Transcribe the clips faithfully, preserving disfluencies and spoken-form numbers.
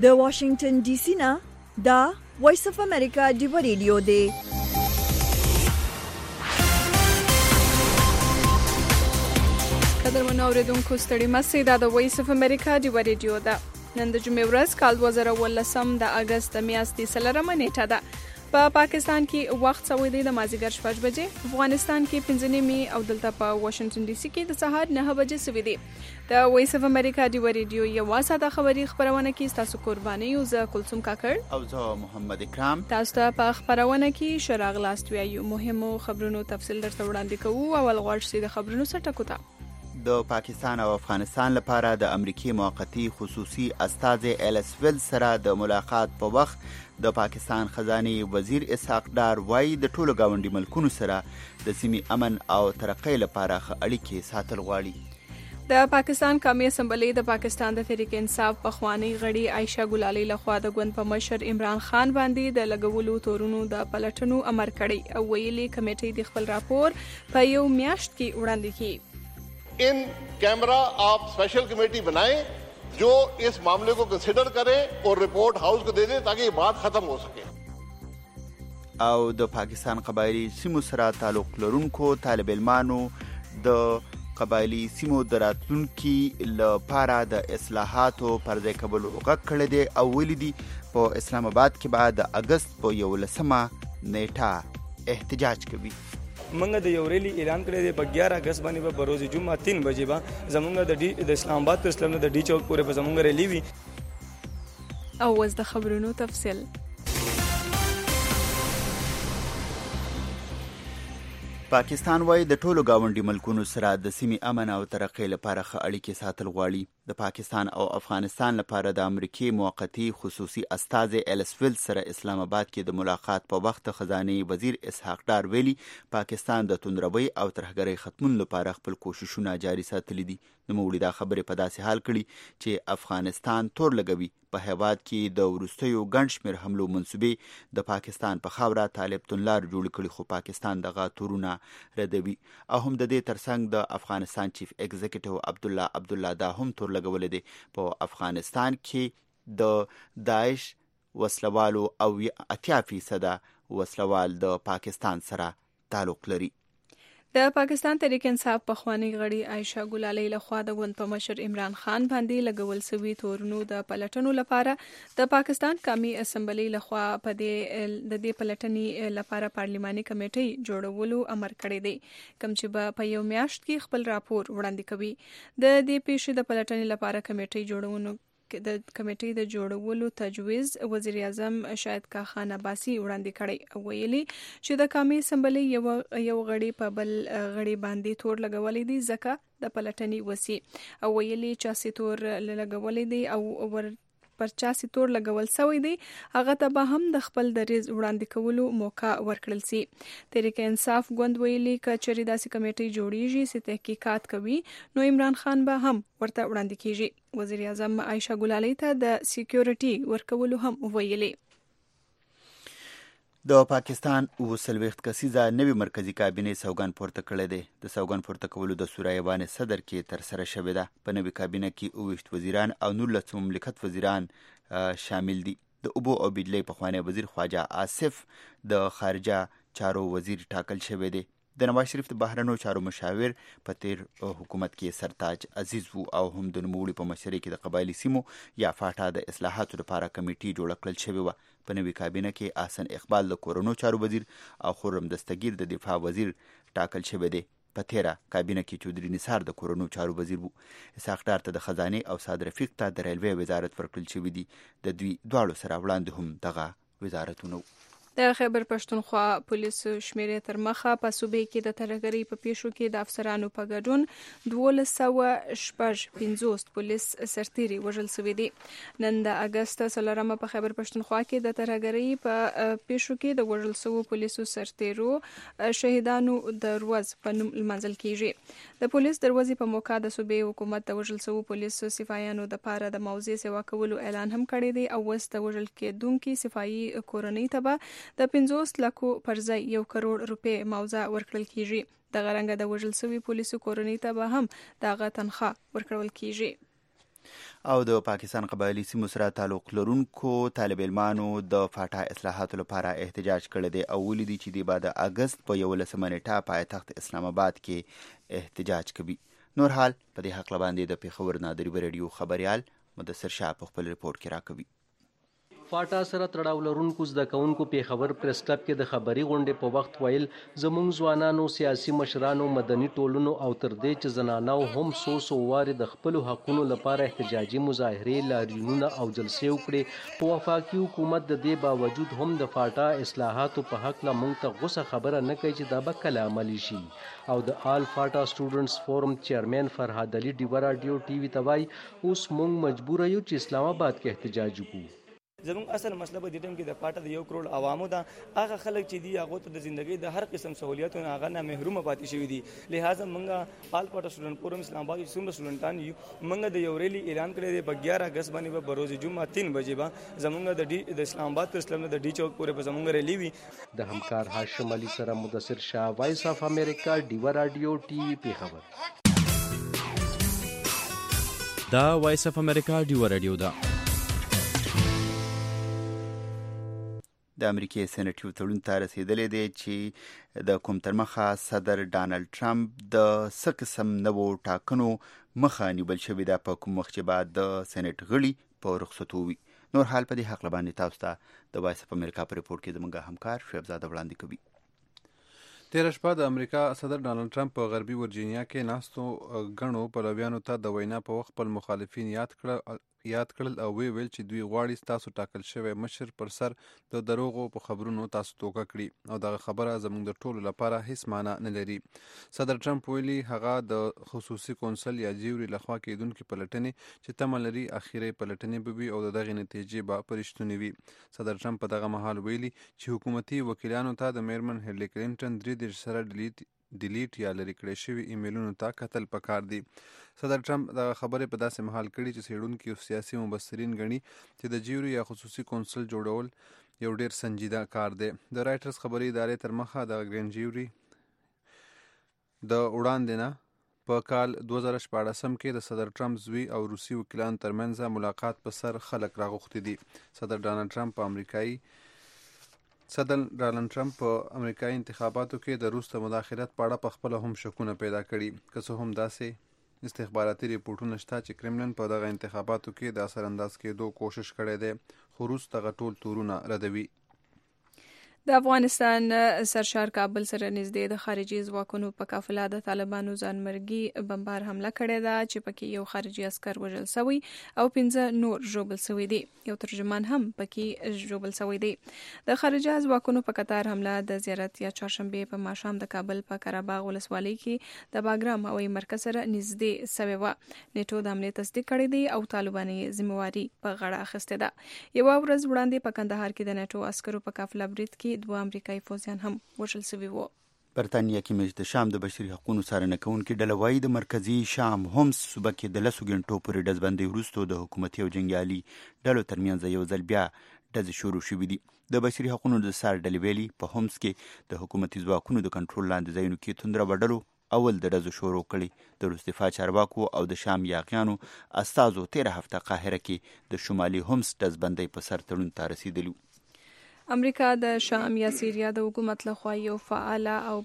د واشنگټن ډي سي نه دا وایس اف امریکا دی ریډیو دی. قدرمنو اوریدونکو ستړي مشه دا د وایس اف امریکا دی ریډیو ده. نن د جمعې ورځ کال دوه زره ولسم د اگست میاشتې څلورمه نیټه ده. په پا پاکستان کې وخت سوي دی د مازیګر شپږ بجې، افغانستان کې پنځه نیمې او دلته په واشنگټن ډي سي کې د سهار نه بجې سوي دي. د وایس اف امریکا دی ریډیو یو ساده خبري خبرونه کې تاسو قرباني او زه کلثوم کاکړ او زه محمد اکرام تاسو ته په خبرونه کې شراغ لاست ویو مهمو خبرونو تفصیل درته وړاندې کوو. اول غواړم چې د خبرونو سره ټکوتا د پاکستان او افغانستان لپاره د امریکای موقتی خصوصي استازي ایلس ویل سره د ملاقات په وخت د پاکستان خزانه وزیر اسحاق ډار وايي د ټولو گاونډي ملکونو سره د سیمې امن او ترقۍ لپاره اړیکې ساتل غواړي. د پاکستان قومي اسمبلی د پاکستان د تحریک انصاف پخوانی غړي عائشه ګلالي لخوا د ګوند په مشر عمران خان باندې د لګولو تورونو د پلټنو امر کړی او ویلي کمیټې د خپل راپور په یو میاشت کې وړاندې کړي. In camera आप special committee बनाएं जो इस मामले को कंसिडर करे और रिपोर्ट हाउस को दे दे ताकि ये बात खत्म हो सके. او د پاکستان قبایلی سیمو سره تعلق لرونکو طالب علمانو د قبایلی سیمو دراتونکو لپاره د اصلاحاتو پر ځای کولو غږ کړی دی او ویلي دي په اسلام آباد کې بعد د اگست په یولسمه نیټه احتجاج کوي. منګه د یو ریلی اعلان کړی دی په اګیارہ اگست باندې به بروز جمعه تین بجې به زمونږ د ډی د اسلام آباد پر اسلام د ډی چوک پورې به زمونږ ریلی وي. او وز د خبرونو تفصیل. پاکستان وايي د ټولو گاونډي ملکونو سره د سیمې امن او ترقۍ لپاره ښه اړیکې ساتل غواړي. د پاکستان او افغانستان لپاره د امریکای موقتی خصوصي استازي ایلس ویل سره اسلام آباد کې د ملاقات په وخت خزانه وزیر اسحاق ډار ویلي پاکستان د توندروي او ترهګرۍ ختمون لپاره خپل کوششونه جاري ساتلي دي. نوموړي دا خبرې په داسې حال کړي چې افغانستان تور لګوي په هیواد کې د وروستیو ګڼ شمېر حملو منسوبې د پاکستان په خاوره طالب تونلار جوړ کړي خو پاکستان دغه تورونه ردوي. او هم د دې ترڅنګ د افغانستان چیف ایگزیکټیو عبدالله عبدالله دا هم تور لګولې دي په افغانستان کې د داعش وسلوالو او اتیا فیصده وسلوال د پاکستان سره تعلق لري. د پاکستان تحریک انصاف پخوانی غړي عائشه ګلالي لخوا د ګوند په مشر عمران خان باندې لګول سوي تورونو د پلټنو لپاره د پاکستان قومي اسمبلی لخوا په دې د دې پلټنې لپاره پارلماني کمیټې جوړولو امر کړی دی کوم چې په یو میاشت کې خپل راپور وړاندې کوي. د دې پیښې د پلټنې لپاره کمیټې جوړونو د کمیټې د جوړولو تجویز وزیر اعظم شاهد خان عباسي وړاندې کړی او ویلي چې د قومي اسمبلی یو یو غړي په بل غړي باندې تور لګولې دي ځکه د پلټنې وسی او ویلي چې سی تور لګولې دي او ور پر چا سی تور لګول سوی دی هغه ته به هم د خپل دریز وړاندې کولو موقع ورکړل سي. تحریک انصاف ګوند ویلي کچري داسې کمیټې جوړیږي چې تحقیقات کوي نو عمران خان به هم ورته وړاندې کیږي. وزیر اعظم عائشه ګلالي ته د سکیورټي ورکولو هم ویلي. د پاکستان او سلويخت کسیزه نوی مرکزی کابینه سوګند پورته کړی دی. د سوګند پورته کولو د سورایوان صدر کې تر سره شوې ده. په نوی کابینه کې اوویشت وزیران او نولس مملکت وزیران شامل دي. د اوبو او بجلی پخوانی وزیر خواجه آصف د خارجه چارو وزیر ټاکل شوی دی. د نواز شریف د بهرنیو چارو مشاور په تیر حکومت کې سرتاج عزیز وو او هم د نوموړي په مشرۍ کې د قبایلی سیمو یا فاټا د اصلاحاتو لپاره کمیټې جوړه کړل شوې وه. په نوي کابینه کې احسن اقبال د کورونو چارو وزیر او خرم دستگیر د دفاع وزیر ټاکل شوی دی. په تیره کابینه کې چودري نثار د کورونو چارو وزیر وو. اسحاق ډار ته د خزانه او صادر رفیق ته د ریلوی وزارت ورکړل شوی دی. د دوی دواړو سره وړاندې هم دغه وزارتونه د خیبر پښتونخوا پولیسو شمیرې تر مخه په صوبې کې د ترهګرۍ په پیښو کې د افسرانو په ګډون دولس سوه شپږ پنځوس پولیس سرتیري وژل شوي دي. نن د اگست څلورمه په خیبر پښتونخوا کې د ترهګرۍ په پیښو کې د وژل شوو پولیسو سرتیرو شهیدانو د ورځ په نوم لمانځل کیږي. د پولیس دروازې په موقع د صوبې حکومت د وژل شوو پولیسو سپایانو د پاره د موضوع سیوا کولو اعلان هم کړی دی او وس د وژل کېدونکو سپایي کورنۍ ته د پنځوس لکو پر ځای یو کروڑ روپۍ معاوضه ورکړل کیږي. دغه رنګه د وژل شوي پولیسو کورنۍ ته به هم دغه تنخواه ورکړل کیږي. او د پاکستان قبایلی سیمو سره تعلق لرونکو طالب علمانو د فاټا اصلاحاتو لپاره احتجاج کړی دی او ولیدي چې دی به د اګست په یولسمه نیټه پایتخت اسلام آباد کې احتجاج کوي. نور حال په دې حق باندې د پیښور نادری رادیو خبريال مدثر شاه په خپل ریپورت کې راکوي. فاټا سره تړاو لرونکو زده کوونکو پیښور پریس کلب کې د خبري غونډې په وخت ویل زموږ ځوانانو سیاسي مشرانو مدني ټولنو او تر دې چې زنانو هم څو څو وارې د خپلو حقونو لپاره احتجاجي مظاهرې لاریونونه او جلسې وکړې په وفاقي حکومت د دې باوجود هم د فاټا اصلاحاتو په حق لا موږ ته غوسه خبره نه کوي چې دا به کله عملي شي. او د آل فاټا سټوډنټس فورم چیرمن فرهاد علي ډیوه رادیو ټي وي ته وایي اوس موږ مجبور یو چې اسلام آباد کې احتجاج وکړو. زموږ اصل مسله په دې ټیم کې د پاټه د یو کروڑ عوامو ده هغه خلک چې دي هغه ته د ژوندۍ د هر قسم سہولیتونو هغه نه محروم پاتې شوي دي. لہذا موږ آل پاټا سټوډنټ فورم اسلام آباد کې څومره سټوډنټان یو موږ د یو ریلی اعلان کړی دی په ګیارہ اګست باندې به بروز جمعه تین بجې به زموږ د ډي د اسلام آباد پر اسلام د ډي چوک پورې به زموږ ریلی وي. د همکار هاشم علي سره مدثر شاه وایس اف امریکا ډیوه رادیو ټي وي پیښور. دا وایس اف امریکا ډیوه رادیو ده. د امریکای سېنات یو تړون ته رسیدلی دی چې د کوم تر مخه صدر ډانلډ ټرمپ د څه قسم نوو ټاکنو مخه نیول شوې ده په کوم وخت چې بعد د سېنات غړي په رخصتو وي. نور حال په دې حق باندې تاسو ته د وایس اف امریکا په ریپورت کې زموږ همکار شعیب زاده وړاندې کوي. تېره شپه د امریکا صدر ډانلډ ټرمپ په غربي ورجینیا کې ناستو ګڼو پلویانو ته د وینا په وخت خپل مخالفین یاد کړل یاد کړل او وی ویل چې دوی غواړي تاسو ټاکل شوی مشر پر سر د دروغو په خبرونو تاسو توګه کړي او دغه خبره زموږ د ټولو لپاره هیڅ معنی نه لري. صدر ټرمپ ویلي هغه د خصوصي کونسل یا جیوري لخوا کېدونکې پلټنې چې تمه لري اخیری پلټنې به وي او د دغې نتیجې به په رښتونې وي. صدر ټرمپ په دغه مهال ویلي چې حکومتي وکیلانو ته د میرمن هیلري کلینټن درې دېرش سره ډیلیټ ډیلیټ یا لرې کړی شوي ایمیلونو ته کتل پکار دي. صدر ټرمپ د خبرې په داسې مهال کړي چې څېړونکي او سیاسي مبصرین ګڼي چې د جیوري یا خصوصي کونسل جوړول یو ډېر سنجیده کار دی. د رایټرز خبري ادارې تر مخه د ګرین جیوري د وړاندې نه په کال دوه زره شپاړسم کې د صدر ټرمپ زوی او روسي وکیلانو ترمنځ ملاقات په سر خلک راغوښتي دي. صدر ډانلډ ټرمپ په امریکایي صدر ډانلډ ټرمپ په امریکایي انتخاباتو کې د روس د مداخلت په اړه په خپله هم شکونه پیدا کړي. که څه هم داسې استخباراتي ریپورټونه شته چې کرملن په دغه انتخاباتو کې د اثر انداز کېدو کوشش کړی دی خو روس دغه ټول تورونه ردوي. د افغانستان سرشار کابل سره نږدې د خارجي ځواکونو په قافله د طالبانو ځانمرګي بمبار حمله کړې ده چې پکې یو خارجي عسکر وژل شوی او پنځه نور ژوبل شوي دي. یو ترجمان هم پکې ژوبل شوی دی. د خارجي ځواکونو په قطار حمله د زیارت یا چهارشنبه په ماښام د کابل په قرهباغ ولسوالۍ کې د باګرام هوایي مرکز سره نږدې شوې وه. نیټو د حملې تصدیق کړی دی او طالبان یې ذمہواري په غاړه اخیستې ده. یوه ورځ وړاندې په کندهار کې د نیټو عسکرو په قافله برید کې دوه امریکایي فوجیان هم وژل شوي وو. برطانیه کې مجلس د شام د بشري حقوقو څارنه کوونکي ډله وایي د مرکزي شام هومس صوبه کې د لسو ګنټو پورې ډزبندۍ وروسته د حکومتي او جنګیالي ډلو ترمنځ یو ځل بیا ډزې شروع شوي دي. د بشري حقوقو د څار ډلې ویلي په هومس کې د حکومتي ځواکونو د کنټرول لاندې ځایونو کې توندره ډلو اول د ډزو شروع کړي. د روس دفاع چارواکو او د شام یاغیانو استازو تېره هفته قاهره کې د شمالي هومس ډزبندۍ په سر تړون ته رسیدلي. امریکا د شام یا سیریا د حکومت لخوا یو فعال او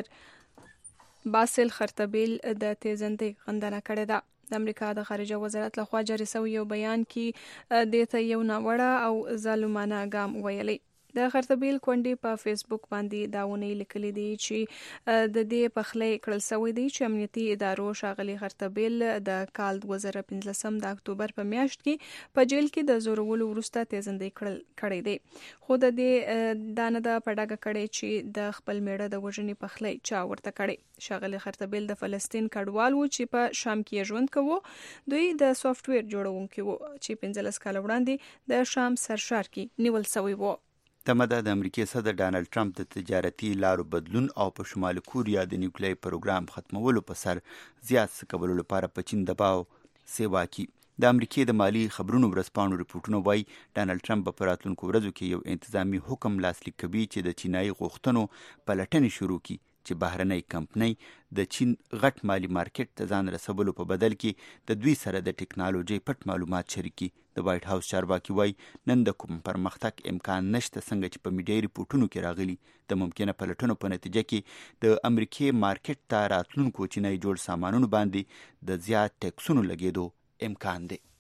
بلاګر باسل خرطبیل د تیزندۍ غندنه کړې ده. د امریکا د خارجه وزارت لخوا جاری شوی یو بیان کې د ته یو ناوړه او ظالمانه ګام ویلي. د خرطبیل کونډې په فیسبوک باندې داونه لیکلي دي چې د دې پخلی کړل شوی دی چې امنیتي ادارو ښاغلي خرطبیل د کال دوه زره پنځلسم د اکتوبر په میاشت کې په جیل کې د زورولو وروسته تیزندۍ کړی دی. خو د دې دا نه ده په ډاګه کړې چې د خپل میړه د وژنې پخلی چا ورته کړی. ښاغلي خرطبیل د فلسطین کډوال و چې په شام کې ژوند کوو. دوی د سافټویر جوړونکي وو چې پنځلس کاله وړاندې د شام سرشار کې نیول شوی وو. تمه ده د امریکای صدر ډانلډ ټرمپ د تجارتي لارو بدلون او په شمالي کوریا د نیوکلیري پروګرام ختمولو په سر زیات څه کولو لپاره په چین دباو سیوا کړي. د امریکای د مالی خبرونو ورځپاڼو رپورټونه وایي ډانلډ ټرمپ په راتلونکو ورځو کې یو انتظامی حکم لاسلیک کوي چې د چینایي غوښتنو پلټنې شروع کړي چې بهرنۍ کمپنۍ د چین غټ مالی مارکیټ ته ځان رسولو په بدل کې د دوی سره د ټکنالوژۍ پټ معلومات شریکي. د وایټ هاوس چارواکي وایي نن د کوم پرمختګ امکان نشته څنګه چې په میډیایي ریپورټونو کې راغلي. د ممکنه پلټنو په نتیجه کې د امریکې مارکیټ ته راتلونکو چینایي جوړ سامانونو باندې د زیات ټیکسونو لګېدو امکان دی.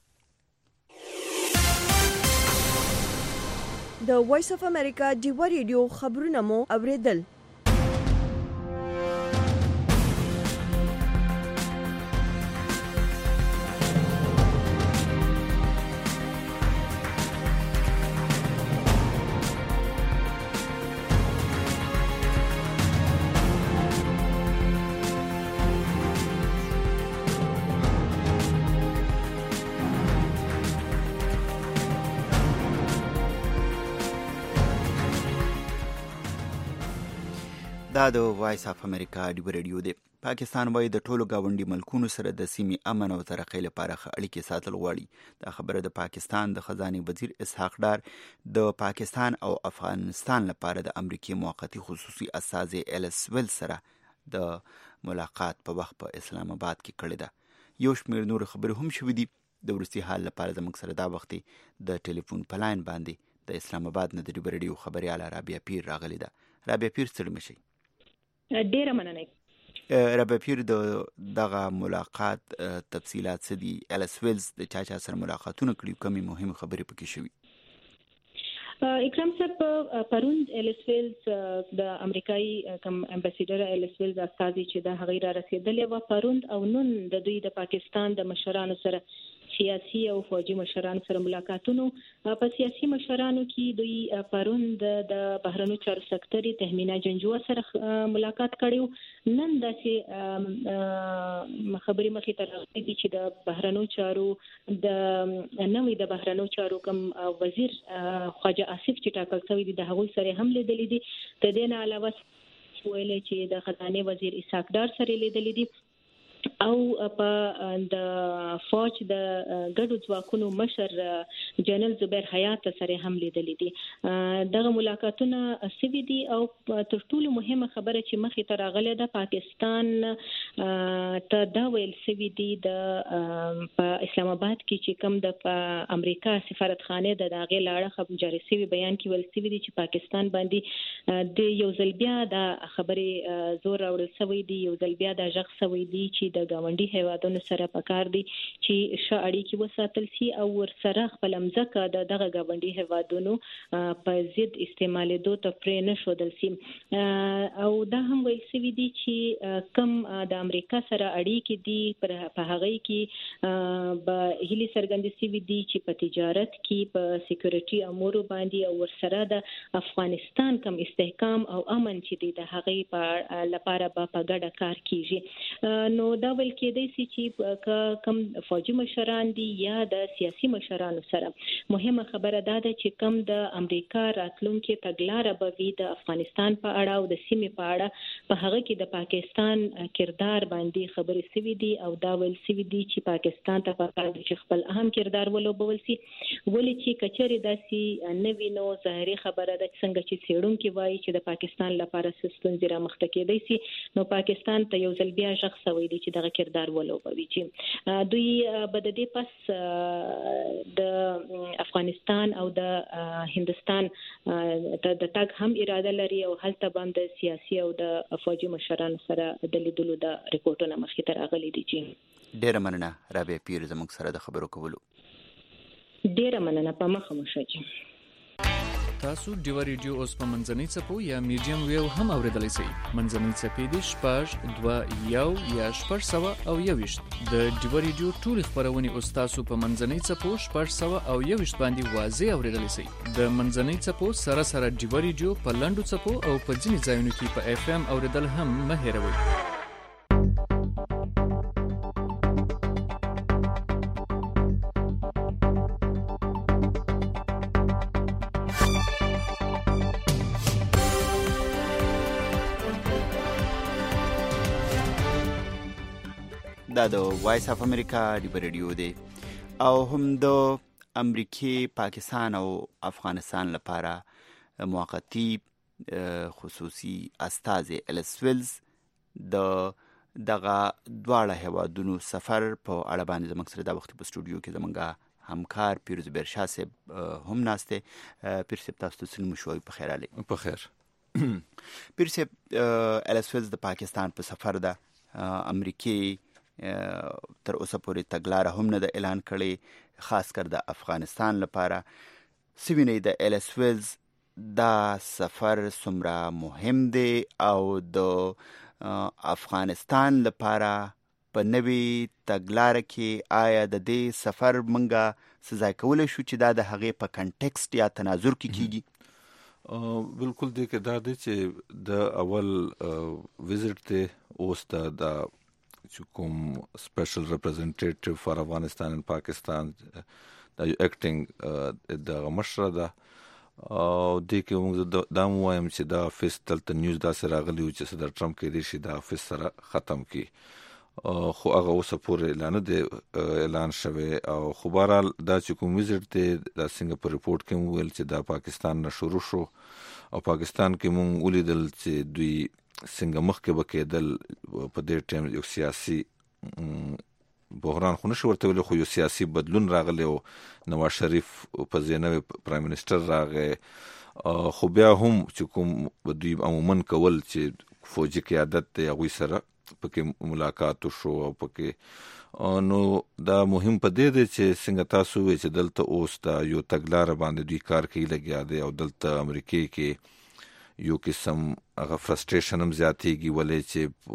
د وایس اف امریکا ډیوا ریډیو خبرونه مو اوریدل. دا د وایس اف امریکا ډیوا ریډیو دی. پاکستان وایي د ټولو ګاونډي ملکونو سره د سیمې امن او ترقۍ لپاره ښه اړیکې ساتل غواړي. دا خبره د پاکستان د خزانې وزیر اسحاق ډار د پاکستان او افغانستان لپاره د امریکې موقتي خصوصي استازي ایلس ویل سره د ملاقات په وخت په اسلام آباد کې کړې ده. یو شمېر نور خبرې هم شوې دي. د وروستي حال لپاره زموږ سره دا وخت د ټلیفون په لاین باندې د اسلام آباد نه د ډیوا ریډیو خبرياله رابعه پیر راغلې ده. رابعه پیر ستړي مشي. ډیره مننه. رابعه پیر د دغه ملاقات تفصيلات څه دي؟ ایلس ویلز د چا چا سره ملاقاتونه کړي، کومې مهمه خبرې پکې شوي؟ اکرام صاحب پرون ایلس ویلز د امریکایي کم امباسیډر ایلس ویلز استازي چې د هغې را رسیدلې و پرون او نن د دوی د پاکستان د مشرانو سره سیاسي او فوجي مشرانو سره ملاقاتونو. په سیاسي مشرانو کې دوی پرون د بهرنیو چارو سکرټري تهمینا جنجوه سره ملاقات کړیو. نن داسې خبرې مخې ته راغلي دي چې د بهرنیو چارو د نوې د بهرنیو چارو کوم وزیر خواجه آصف چې ټاکل شوی دی د هغوی سره هم لیدلې دي. د دې نه علاوه ویل چې د خزانې وزیر اسحاق ډار سره لیدلې دي او په د فوج د ګډو ځواکونو مشر جنرال زبیر حیات سره هم لیدلې دي. دغه ملاقاتونه سوي دي او تر ټولو مهمه خبره چې مخې ته راغله د پاکستان ته دا ویل سوي دي د په اسلام آباد کې چې کوم د امریکا سفارتخانه د داغه لاړه خبر جاری سوي بیان کې ویل سوي دي چې پاکستان باندې د یو ځل بیا د خبرې زور راوړل سوي دي، یو ځل بیا د ژغ سوي دي چې د ګاونډي هیوادونو سره پکار دي چې ښه اړیکې وساتل شي او ورسره خپل مځکه د دغه ګاونډي هیوادونو په ضد استعمالېدو ته پرې نه ښودل شي. او دا هم ویل شوي دي چې کم د امریکا سره اړیکې دي په هغه کې به هیلې څرګندې شوي دي چې په تجارت کې په سکیورټي امورو باندې او ورسره د افغانستان کم استحکام او امن چې دی د هغې په لپاره به په ګډه کار کیږي. نو دا ویل کېدای شي چې کم فوجي مشران دي یا د سیاسي مشرانو سره مهمه خبره دا ده چې کم د امریکا راتلونکي تګلاره به وي د افغانستان په اړه او د سیمې په اړه په هغه کې د پاکستان کردار باندې خبرې شوي دي او دا ویل شوي دي چې پاکستان ته پکار دي چې خپل اهم کردار ولوبول شي. ولې چې کچېرې داسې نه وي نو ظاهري خبره ده څنګه چې څېړونکي وایي چې د پاکستان لپاره ستونزې رامخته کېدای شي نو پاکستان ته یو ځل بیا ژغ سوی دي چې دغه کردار ولوبوي چې دوی به د دې پس د افغانستان او د هندستان د تګ هم اراده لري او هلته باندې سیاسي او د فوجي مشرانو سره د لیدلو د ریپورتونو مخې ته راغلي دي. چې ډیره مننه رابعه پیر زموږ سره د خبرو کولو. ډیره مننه په مخه مو شئ. تاسو ډیوا ریډیو اوس په منځنۍ څپو یا میډیم ویو هم اوریدلای شئ. منځنۍ څپې دي شپږ دوه یو یا شپږ سوه او یوویشت. د ډیوا ریډیو ټولې خپرونې اوس تاسو په منځنۍ څپو شپږ سوه او یوویشت باندې واضح اوریدلای شئ. د منځنۍ څپو سره سره ډیوا ریډیو په لنډو څپو او په ځینې ځایونو کې په اف ام اوریدل هم مه هېروئ. دا د وایس اف امریکا ډیوا ریډیو دی او هم د امریکې، پاکستان او افغانستان لپاره موقتی خصوصي استازي الیس ویلز د دغه دواړه هیوادونو سفر په اړه باندې زموږ سره د وخت په سټوډیو کې زموږ همکار پیروز بیرشاه صاحب هم ناسته. پیر صاحب تاسو ته څنګه شوي؟ په خیر علي. په خیر. پیر صاحب الیس ویلز د پاکستان په سفر ده، امریکې تر اوسه پورې تګلاره هم نه ده اعلان کړې، خاص کر د افغانستان لپاره. سوینې د الیس ویلز دا سفر څومره مهم دی او د افغانستان لپاره په نوي تګلاره کې آیا د دې سفر منګه سزا کولی شو چې دا د هغې په کنټکسټ یا تناظر کې کیږي؟ بالکل دی که دا دی چې د اول وزټ دی اوس د چې کوم سپیشل ریپرزنټیټیو فار افغانستان ان پاکستان دا یو اکټینګ دغه مشره ده او دې کې موږ دا هم وایم چې دا افیس دلته نیوز داسې راغلی و چې صدر ټرمپ کېدای شي دا افیس سره ختم کړي، خو هغه اوسه پورې اعلان نه دی اعلان شوی. او خو بهرحال دا چې کوم وزټ دی دا څنګه په ریپورټ کې مو ویل چې دا پاکستان نه شروع شو او پاکستان کې مونږ ولیدل چې دوی څنګه مخکې به کېدل. په دې ټایم یو سیاسي بحران خو نشو ورته ویلی، خو یو سیاسي بدلون راغلی او نواز شریف په ځای نوی پرایم منسټر راغی، خو بیا هم چې کوم دوی عموما کول چې فوجي قیادت دی هغوی سره پکې ملاقات وشو او پکې نو دا مهم په دې دی چې څنګه تاسو وی چې دلته اوس دا یو تګلاره باندې دوی کار کوي لګیا دی او دلته امریکې کې یو قسم هغه فرستریشن هم زیاتېږي ولې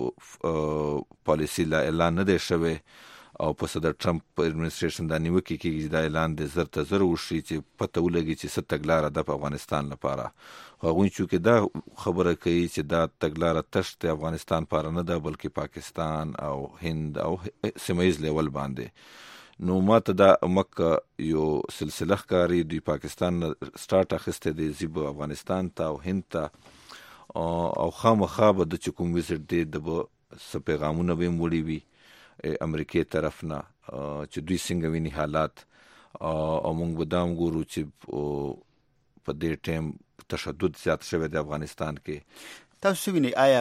چې پالیسي لا اعلان نه دی شوی او په صدر ټرمپ ایڈمنسټریشن دا نیوکې کېږي چې دا اعلان د زر ته زر وشي چې پته ولګي چې څه تګلاره ده په افغانستان لپاره. هغوی چونکې دا خبره کوي چې دا تګلاره تش د افغانستان لپاره نه ده بلکې پاکستان او هند او سیمه ییز لیول باندې. نو ما ته دا مکه یو سلسله ښکاري، دوی پاکستان نه سټارټ اخیستی دی ځي به افغانستان ته او هند ته او خامخا به د چې کوم وزټ دی د به څه پیغامونه به یې وړي وي امریکې طرف نه چې دوی څنګه ویني حالات او موږ به دا هم ګورو چې په دې ټایم تشدد زیات شوی دی افغانستان کې. تاسو وینئ آیا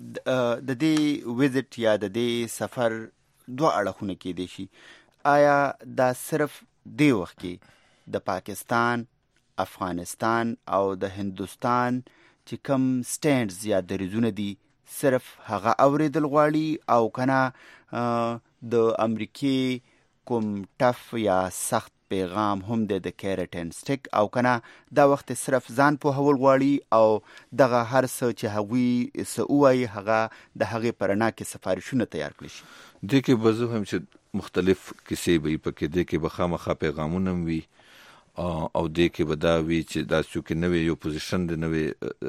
د دې وزټ یا د دې سفر دوه اړخونه کېدای شي؟ آیا دا صرف دې وخت کې د پاکستان، افغانستان او د هندوستان چې کوم سټینډز یا دریځونه دي صرف هغه اوریدل غواړي او کنه د امریکې کوم ټف یا سخت پیغام هم د کیرټ اینډ سټیک او کنه دا وخت صرف ځان پوهول غواړي او دغه هر څه چې هغوی څه ووایي هغه د هغې په رڼا کې سفارشونه تیار کړي شي؟ دې کې به زه هم چې مختلف کیسې به وي پکې، دې کې به خامخا پیغامونه هم وي او دې کې به دا وي چې دا څوک نوی یو پوزیشن دی، نوی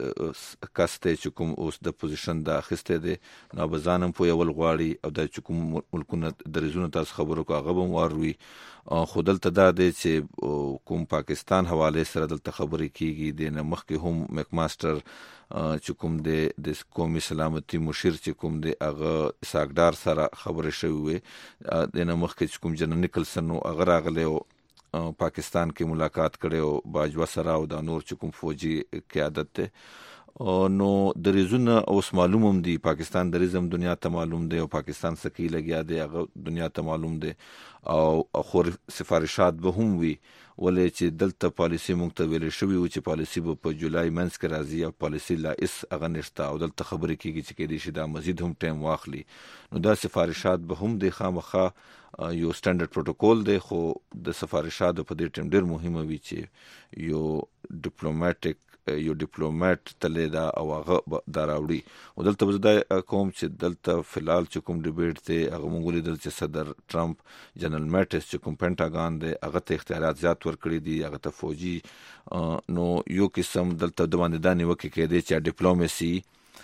کس دی چې کوم اوس د پوزیشن دا اخیستی دی نو به ځان هم پوهول غواړي او دا چې کوم ملکونه دریځونه تاسو خبرو کو هغه به هم واروي. خو دلته دا دی چې کوم پاکستان حوالې سره دلته خبرې کېږي، د نه مخکې هم میک ماسټر چې کوم دی د قومي سلامتي مشیر چې کوم دی هغه اسحاق ډار سره خبرې شوې وې، د نه مخکې چې کوم جنرال نیکلسن و هغه راغلی او پاکستان کې ملاقات کړی او باجوه سره او دا نور چې کوم فوجي قیادت دی. نو دریځونه اوس معلوم هم دي، پاکستان دریځ هم دنیا ته معلوم دی او پاکستان څه کوي لګیا دی هغه دنیا ته معلوم دی او خو سفارشات به هم وي ولې چې دلته پالیسي موږ ته ویلې شوي و چې پالیسي به په جولای منځ کې راځي او پالیسي لا هېڅ هغه نشته او دلته خبرې کېږي چې کېدای شي دا مزید هم ټایم واخلي. نو دا سفارشات به هم دی خامخا یو سټنډرډ پروتوکول دی، خو د سفارشاتو په دې ټایم ډېر مهمه وي چې یو ډیپلوماټیک یو ډیپلوماټ تللی دا او هغه دا راوړي. او دلته به زه دا کوم چې دلته فلحال چې کوم ډیبیټ دی هغه موږ ولیدل چې صدر ټرمپ جنرال میټس چې کوم پینټاګان دی هغه ته اختیارات زیات ورکړي دي، هغه ته فوجي. نو یو قسم دلته د باندې دا نیوکې کېدی چې ډیپلوماسي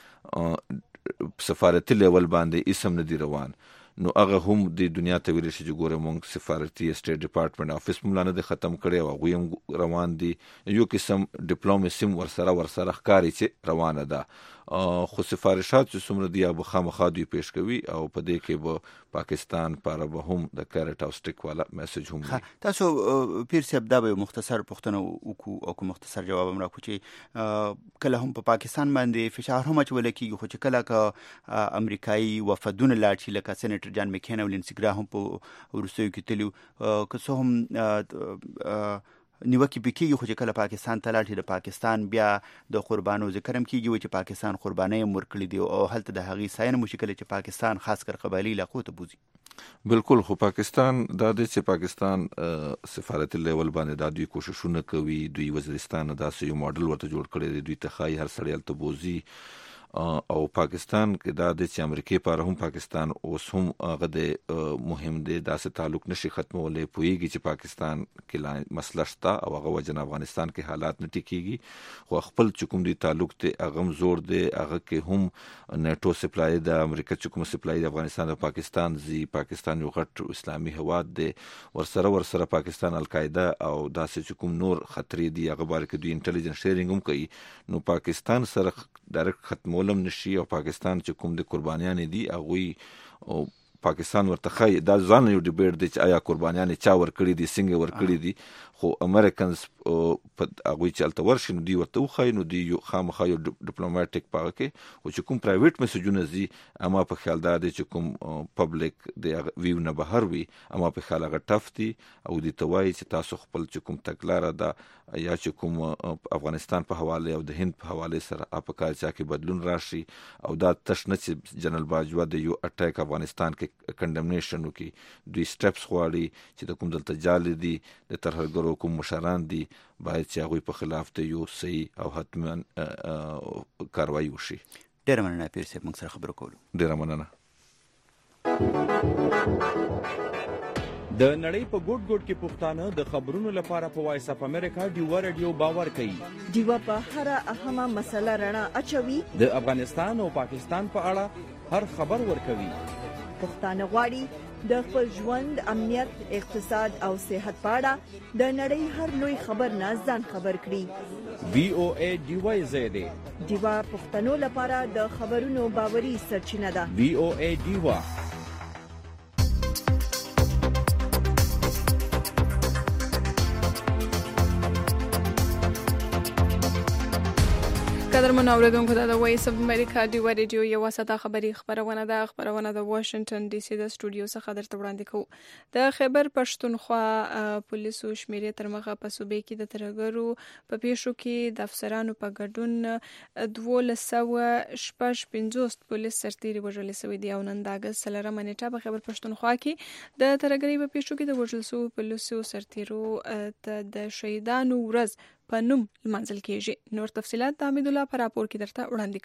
سفارتي لیول باندې اسم نه دی روان. نو هغه هم د دنیا ته ویل شي چې ګوره مونږ سفارتي سټیټ ډپارټمنټ افیس هم نه دی ختم کړی او هغوی هم روان دي. یو قسم ډیپلوماسي هم ورسره ورسره ښکاري چې روانه ده خو سفارشات چې څومره دي به خامخا دوی پیش کوي او په دې کې به پاکستان لپاره به هم د کیرټ او سټیک والا میسج هم وي. تاسو پیر صاحب دا به مختصر پوښتنه وکړو او کوم مختصر جواب هم راکړو چې کله هم په پاکستان باندې فشار هم اچول کېږي، خو چې کله که امریکایي وفدونه لاړ شي لکه سېنیټر جان مکین او لینسي ګراهم په وروستیو کې تللي که څه هم نیوکې پې کېږي، خو چې کله پاکستان ته لاړ شي د پاکستان بیا د قربانو ذکر هم کېږي وایي چې پاکستان قربانۍ هم ورکړي دي او هلته د هغې ستاینه هم وشي کله چې پاکستان خاص کر قبایلي علاقو ته بوځي. بالکل، خو پاکستان دا دی چې پاکستان سفارتي لیول باندې دا دوی کوششونه کوي، دوی وزیرستان داسې یو ماډل ورته جوړ کړی دی، دوی ته ښایي هر سړی هلته بوځي او پاکستان کې دا د چې امریکای لپاره هم پاکستان اوس هم هغه د مهم دی داسې تعلق نشي ختمولی، پوهیږي چې پاکستان کې مسله شته او هغه وجه افغانستان کې حالات نه ټیکیږي، خو خپل چې کوم دی تعلق دی هغه هم زور دی، هغه کې هم نیټو سپلای د امریکا چې کوم سپلای د افغانستان او پاکستان زی پاکستان یو غټ اسلامي هیواد دی، ورسره ورسره پاکستان القاعده او داسې چې کوم نور خطرې دي هغه باره کې دوی انټیلیجنس شیرینګ هم کوي، نو پاکستان سره ډایرکټ ختمول هم نشي او پاکستان چې کوم د قربانیانې دي هغوی پاکستان ورته ښایي دا ځان یو ډیبیټ دی چې آیا قربانیانې چا ورکړي دي څنګه ورکړي دي، خو امریکنز په هغوی چې هلته ورشي نو دوی ورته وښایي نو دوی یو خامخا یو ډیپلوماټیک په هغه کې، خو چې کوم پرایویټ میسجونه ځي اما په خیال دا دی چې کوم پبلیک د ویو نه بهر وي اما په خیال هغه ټف دي او دوی ته وایي چې تاسو خپل چې کوم تګلاره ده یا چې کوم افغانستان په حواله او د هند په حواله سره په کار چا کې بدلون راشي او دا تش نه چې جنرال باجوا د یو اټیک افغانستان کې کنډمنیشن وکړي، دوی سټپس غواړي چې د کوم دلته جال دي د ترهګرو کوم مشران دي باید چې هغوی په خلاف ته یو صحیح او حتما کاروایی وشي. ډېره مننه پیر صاحب، موږ سره خبرو کولو. ډېره مننه. د نړۍ په ګوټ ګوټ کې پښتانه د خبرونو لپاره په وایس اف امریکا ډیوا رادیو باور کوي. ډیوا په هر اهمه مسله رڼا اچوي، د افغانستان او پاکستان په اړه هر خبر ورکوي. پښتانه غواړي د خپل ژوند، امنیت، اقتصاد او صحت په اړه د نړۍ هر لوی خبر نه ځان خبر کړي. وی او ای ډیوا زیاده ډیوا پښتنو لپاره د خبرونو باوري سرچینه ده. وی او ای ډیوا. قدرمن اوریدونکو دا د وایس اف امریکا ډیوا رادیو یو وساده خبری خبرونه ده خبرونه د واشنگټن ډي سي د سټوډیو څخه درته وړاندې کوو. د خیبر پښتونخوا پولیسو شمیرې تر مخه په صوبې کې د ترهګرو په پیښو کې د افسرانو په ګډون دولس سوه شپږ پنځوس پولیس سرتیري وژل شوي دي او نن د اګست څلورمه نیټه په خیبر پښتونخوا کې د ترهګرۍ په پیښو کې د وژل شوو پولیسو سرتیرو ته د شهیدانو ورځ په نوم لمانځل کېږي. نور تفصيلات د حمید الله پر راپور کې درته وړاندې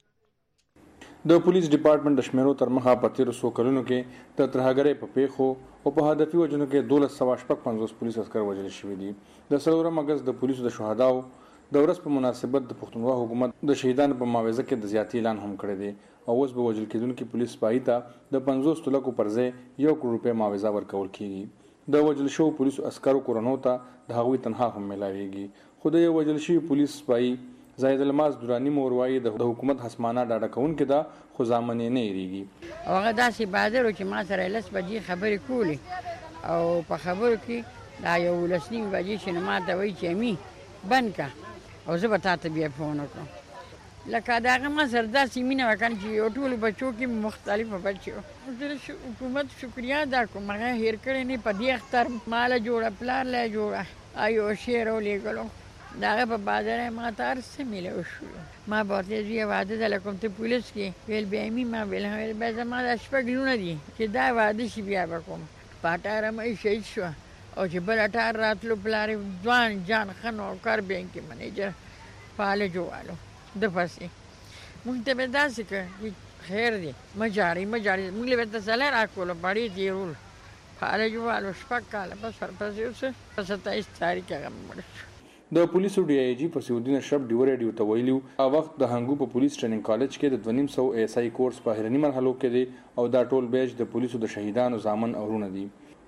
کوو. د پولیس ډپارټمنټ د شمیرو تر مخه په تیرو څو کلونو کې د ترهګرۍ په پیښو او په هدفي وجنو کې دولس سوه شپږ پنځوس پولیس عسکر وژل شوي دي. د څلورم اګست د پولیسو د شهداو د ورځ په مناسبت د پښتونخوا حکومت د شهیدانو په معاوضه کې د زیاتې اعلان هم کړی دی او اوس به وژل کېدونکي پولیس سپاهي ته د پنځوس لکو پر ځای یو کروڑ روپۍ معاوضه ورکول کېږي. د وژل شوو پولیسو عسکرو کورنو ته د هغوی تنخوا هم میلاویږي. خو د یو وژل شوي پولیس سپاهي زاهد الماس دورانی موروايي د حکومت حسمانه ډاډه کوونکې ده خو ځامنې نه هېرېږي. او هغه داسې بادر و چې ما سره لس بجې خبرې کولې او په خبرو کې دا یولس نیم بجې چې نو ما ته وایي چې امي بند کړه او زه به تا ته بیا فون وکړم. لکه د هغه ما سره داسې مینه وکړم چې یو ټولو بچو کې مختلفه بچې وو. زه حکومت شکریا ادا کوم هغه هېر کړی نه په دې اختر ماله جوړه پلار له جوړه ایو شعر ولیږلو د هغه په بادر ما ته هر څه میله شو. ما به ورته زویه واده ده له کوم ته پولیس کې ویل بیا مې ما ویل ویل بیا زما دا شپږ لونه دي چې دا واده شي بیا به کوم. په اټاره مې شهید شوه او چې بل اټار راتلو پلار یې ځوان جان ښه نوکر بینک کې منیجر فالجو والو د پسې موږ ته به داسې کړه چې خیر دی مه جاړئ مه جاړئ موږ له به تسلی راکولو بړې تېرول فالجو والو شپږ کاله بس ورپسې اوس په ستایس تاریخ هغه مړ شو. د پولیسو ډي آی جی فصیح شب ډیو رادیو ته ویلو او وخت د هنګو په پولیس ټریننګ کالج کې د دوه نیم سوه ایس آی کورس په هرنی مرحلو کې دی او دا ټول بیچ د پولیسو د شهیدانو ضامن اورونه دي.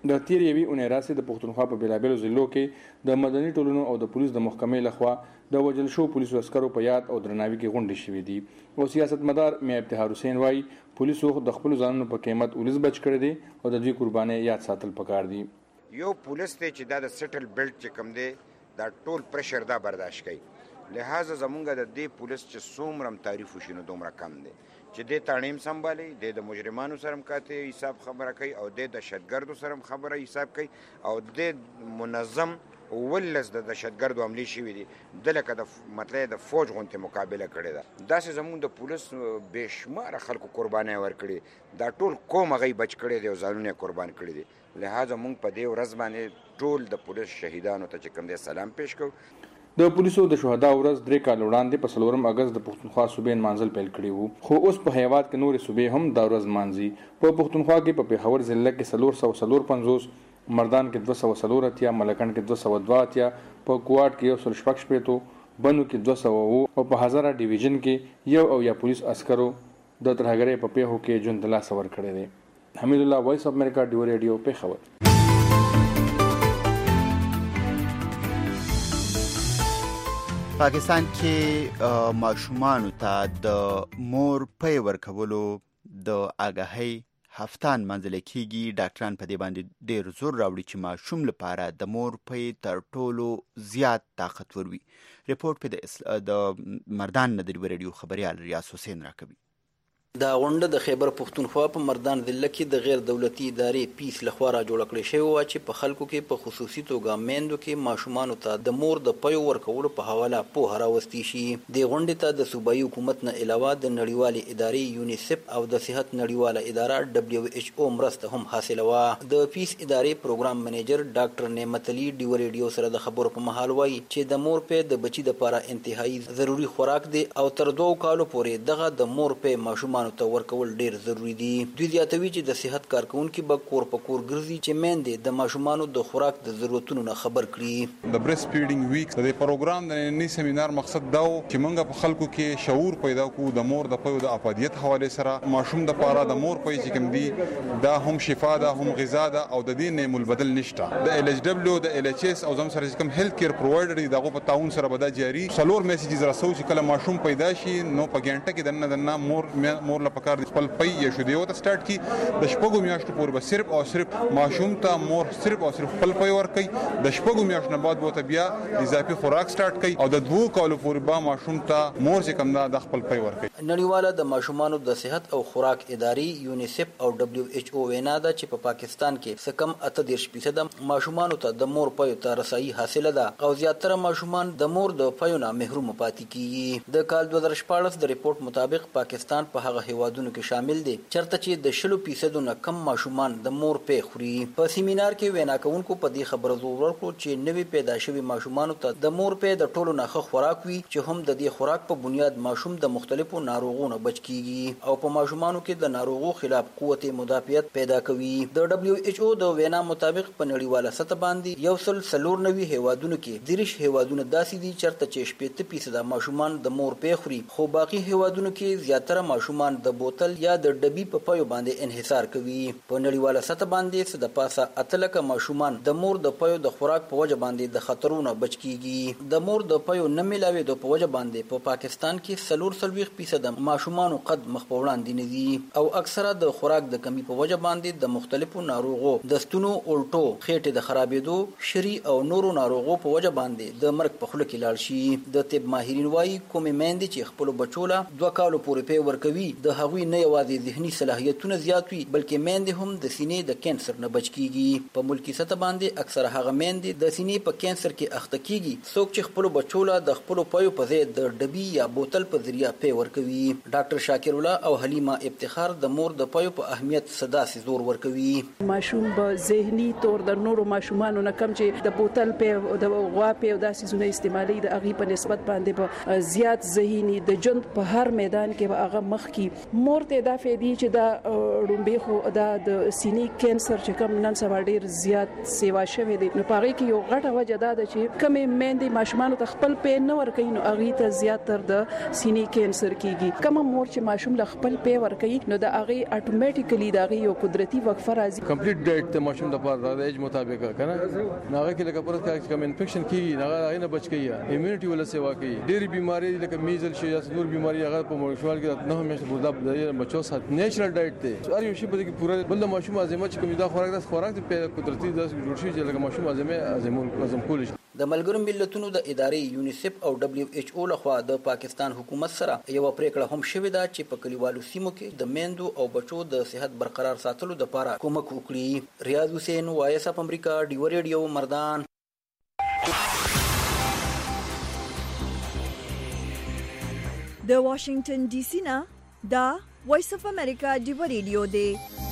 د تیر یوې اونۍ راځي د پښتونخوا په بیلابیلو ضلعو کې د مدني ټولنو او د پولیس د محکمې لخوا د وژل شو پولیسو عسکرو په یاد او درناوي کې غونډې شوې دي او سیاستمدار میا ابتهار حسین وایي پولیسو د خپل ځانونو په قیمت ولس بچ کړی دي او د دوی قرباني یاد ساتل پکار دي. یو پولیس ته چې دا د سټل بیلټ چې کوم دی دا ټول پرشر دا برداشت کوي، لہذا زمونږ د دې پولیس چې څومره تعریف وشي نو دومره کم دی چې د تعلیم سمبالي د مجرمانو سره مکاته حساب خبره کوي او د دهشتګردو سره خبره حساب کوي او د منظم ولز د دهشتګردو عملی شوی دي د لکه د مطلب د فوج غونته مقابله کړي ده. داسې زموږ د پولیس بشمار خلکو قرباني ورکړي دا ټول قوم غي بچ کړي دي او ځانونه قربان کړي دي. لہذا موږ په دې ورځ باندې ټول د پولیس شهیدانو ته چې کوم دي سلام پېښ کوو. د پولیسو د شهدا ورځ درې کال وړاندې په څلورم اگست د پښتونخوا صوبې نمانځل پیل کړي وو، خو اوس په هیواد کې نورې صوبې هم دا ورځ نمانځي. په پښتونخوا کې په پېښور ضلع کې څلور سوه څلور پنځوس، مردان کې دوه سوه څلور اتیا، ملکنډ کې دوه سوه دوه اتیا، په کوټ کې یو سل شپږ شپېتو، بنو کې دوه سوه اووه او په هزاره ډیویژن کې یو او یا پولیس عسکرو د ترهګرۍ په پیښو کې ژوند له لاسه ورکړی دی. حمید الله، وایس اف امریکا، ډیو ریډیو، پېښور. پاکستان کې ماشومانو ته د مور پی ورکولو د آګاهۍ هفته نمانځل کېږي. ډاکټران په دې باندې ډېر زور راوړي چې ماشوم لپاره د مور پی تر ټولو زیات طاقتور وي. ریپورټ په د مردان نه د ډیو ریډیو خبریال ریاض حسین راکوي. دا غونډه د خیبر پښتونخوا په مردان ضلع کې د غیر دولتي ادارې پیس لخوا را جوړه کړې شوې وه چې په خلکو کې په خصوصي توګه میندو کې ماشومانو ته د مور د پیو ورکولو په حواله پوهه راوستي شي. دې غونډې ته د صوبایي حکومت نه علاوه د نړیوالې ادارې یونیسف او د صحت نړیواله اداره ډبلیو ایچ او مرسته هم حاصله وه. د پیس ادارې پروګرام منیجر ډاکټر نعمت علي ډیو ریډیو سره د خبرو په مهال وایي چې د مور پی د بچي دپاره انتهایی ضروري خوراک دی او تر دوو کالو پورې دغه د مور پی ماشومانو ته ورکول ډیر ضروری دي. دوی زیاتوي چې د صحت کارکونکو به کور په کور ګرځي چې میندې د ماشومانو د خوراک د ضرورتونو نه خبر کړي. د بریسټ فیډینګ ویک د پروګرام د نننی سیمینار مقصد دا و چې موږ په خلکو کې شعور پیدا کړو د مور د پیو د افادیت حواله سره ماشوم د پاره د مور پي چې کوم دي دا هم شفا ده هم غذا ده او د دې نعم البدل نشته. د ال ایچ دبليو د ال ایچ اس او زم سره کوم هیلث کیر پرووایډر دي دغه په تعاون سره به دا جاری څلور میسیجز راسو چې کله ماشوم پیدا شي نو په ګنټه کې دنه دنه مور مور لپاره خپل پي یا شودیو ته سٹارټ کی د شپږو میاشتو پورې به صرف او صرف ماشوم ته مور صرف او صرف خپل پي ورکي. د شپږو میاشتو نه بعد به بیا اضافي خوراک سٹارټ کوي او د دوه کالو پورې به ماشوم ته مور چې کوم د خپل پي ورکي. نړیواله د ماشومانو د صحت او خوراک ادارې یونیسف او ډبلیو ایچ او وینا ده چې په پاکستان کې سکم اته دیرش فیصد ماشومانو ته د مور پي ته رسایي حاصله ده او زیاتره ماشومان د مور د پيو نه محروم پاتې کیږي. د کال دوه هزار شپاړس د ریپورت مطابق پاکستان په هغه هیوادونو کې شامل دي چرته چې د شلو فیصدو نه کم ماشومان د مور پی خوري. په سیمینار کې وینا کوونکو په دې خبره زور ورکړو چې نوې پیدا شوي ماشومانو ته د مور پی د ټولو نه ښه خوراک وي چې هم د دې خوراک په بنیاد ماشوم د مختلفو ناروغونو بچ کیږي او په ماشومانو کې د ناروغو خلاف قوت مدافعت پیدا کوي. د ډبلیو ایچ او د وینا مطابق په نړیواله سطح باندې یو سل څلور نوي هیوادونو کې دیرش هیوادونه داسې دي چرته چې شپېته فیصده ماشومان د مور پی خوري خو باقي هیوادونو کې زیاتره ماشومان د بوتل یا د ډبي په پيو باندې انحصار کوي. په نړیواله سطح باندې څه د پاسه اتلکه ماشومان د مور د پيو د خوراک په وجه باندې د خطرونو بچ کیږي. د مور د پيو نه ملاوي د په وجه باندې په پا پاکستان کې څلور څلويخ فیصد ماشومان قد مخ په وړاندې نه دي او اکثره د خوراک د کمی په وجه باندې د مختلفو ناروغو د ستونو الټو خېټه د خرابېدو شری او نورو ناروغو په وجه باندې د مرګ په خوله کې لاړ شي. د طب ماهرین وايي کومې میندې چې خپل بچوله دوه کالو پورې پی ورکوي د هغوی نه یوازې ذهني صلاحیتونه زیات وي بلکې میندې هم د سینې د کینسر نه بچ کیږي. په ملکی سطح باندې اکثره هغه میندې د سینې په کینسر کې اخته کیږي څوک چې خپل بچوله د خپل پيو په ځای د ډبي یا بوتل په ذریعہ پی ورکوي. ډاکټر شاکر الله او حلیمه افتخار د مور د پيو په اهمیت صدا سي زور ورکوي. ماشوم به ذهني تور د نورو ماشومانو نه کم چې د بوتل پی او د غوا پی او داسې زونه استعمالي د اغي په نسبت باندې به زیات ذهني د جند په هر میدان کې به هغه مخ کی کیږي. مور ته دا فېدی چې دا ډومبې خو دا د سینې کینسر چې کوم نن سبا ډیر زیات سیوا شوی دی نو پاره کې یو غټه وجه دا ده چې کمې میندې ماشومان ته خپل پی نه ورکوي نو هغه ته زیات تر د سینې کینسر کیږي. کوم مور چې ماشوم له خپل پی ورکوي نو دا هغه اتوماتیکلی دا یو قدرتي وقفه راځي. کمپلیټ ډایټ ته ماشوم د پاره د ایج مطابق کنه ناغه کې لکه پرد کې کوم انفیکشن کیږي ناغه نه بچ کیږي ایمونټي ولا سیوا کوي. ډېری بیماری لکه میزل شي یا نور بیماری هغه په ماشومان کې نه همیشه بودا د بچو سات نیچرل ډایټ ته هر یو شی په کې پوره بل ماشوم ازمه چې کوم دا خوراک د خوراک په قدرتي د جوړ شي چې لکه ماشوم ازمه ازمون لازم کول شي. د ملګرو ملتونو د ادارې یونیسف او دبليو ایچ او لخوا د پاکستان حکومت سره یو پریکړه هم شوې ده چې په کلیوالو سیمو کې د میندو او بچو د صحت برقرار ساتلو لپاره کومک وکړي. ریاض حسین وایس اپ امریکا ډیو ریډیو مردان. د واشنگټن ډي سي نه دا وایس اپ امریکا ډیو ریډیو دی.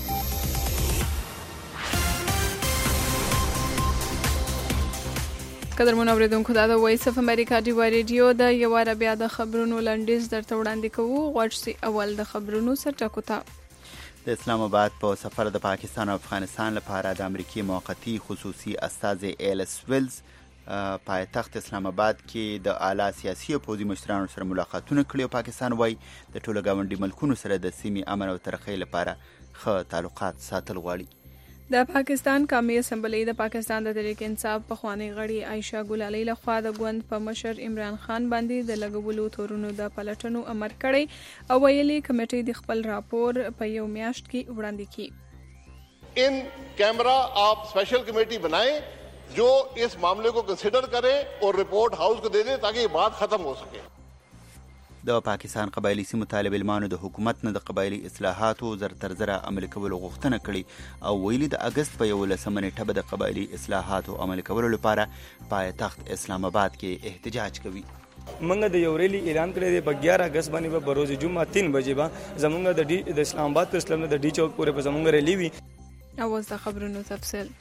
قدرمن اوریدونکو دا د وایس اف امریکا ډیو ریډیو د یو واره بیا د خبرونو لنډیز درته وړاندې کوو. غوښتي اول د خبرونو سرټکو ته د اسلام آباد په سفر د پاکستان او افغانستان لپاره د امریکای موقتی خصوصي استازي ایلس ویلز پایتخت اسلام آباد کې د اعلی سیاسي او پوځي مشرانو سره ملاقاتونه کړي او پاکستان وايي د ټولو ګاونډي ملکونو سره د سیمې امن او ترقۍ لپاره ښه تعلقات ساتل غواړي. د پاکستان قومي اسمبلی د پاکستان د تحریک انصاف پخوانی غړي عائشہ ګلالي لخوا د ګوند په مشر عمران خان باندې د لګولو تورونو د پلټنو امر کړی او ویلي کمیټې د خپل راپور په یو میاشت کې وړاندې کړي. ان کیمرا آپ اسپیشل کمیٹی بنائیں جو اس معاملے کو کنسیڈر کرے اور رپورٹ ہاؤس کو دے دے تاکہ یہ بات ختم ہو سکے. د پاکستان قبایلی سیمو طالب علمانو د حکومت نه د قبایلی اصلاحاتو زر تر زره عملي کولو غوښتنه کړې او ویلي د اگست په یولسمه نیټه به د قبایلی اصلاحاتو عملي کولو لپاره پایتخت اسلام آباد کې احتجاج کوي. منګه د یو ریلی اعلان کړی دی په اګیاره اگست باندې به بروز جمعه تین بجې به زمونږ د ډي د اسلام آباد پر اسلام د ډي چوک پورې په زمونږ ریلی وي. اوس د خبرونو تفصیل.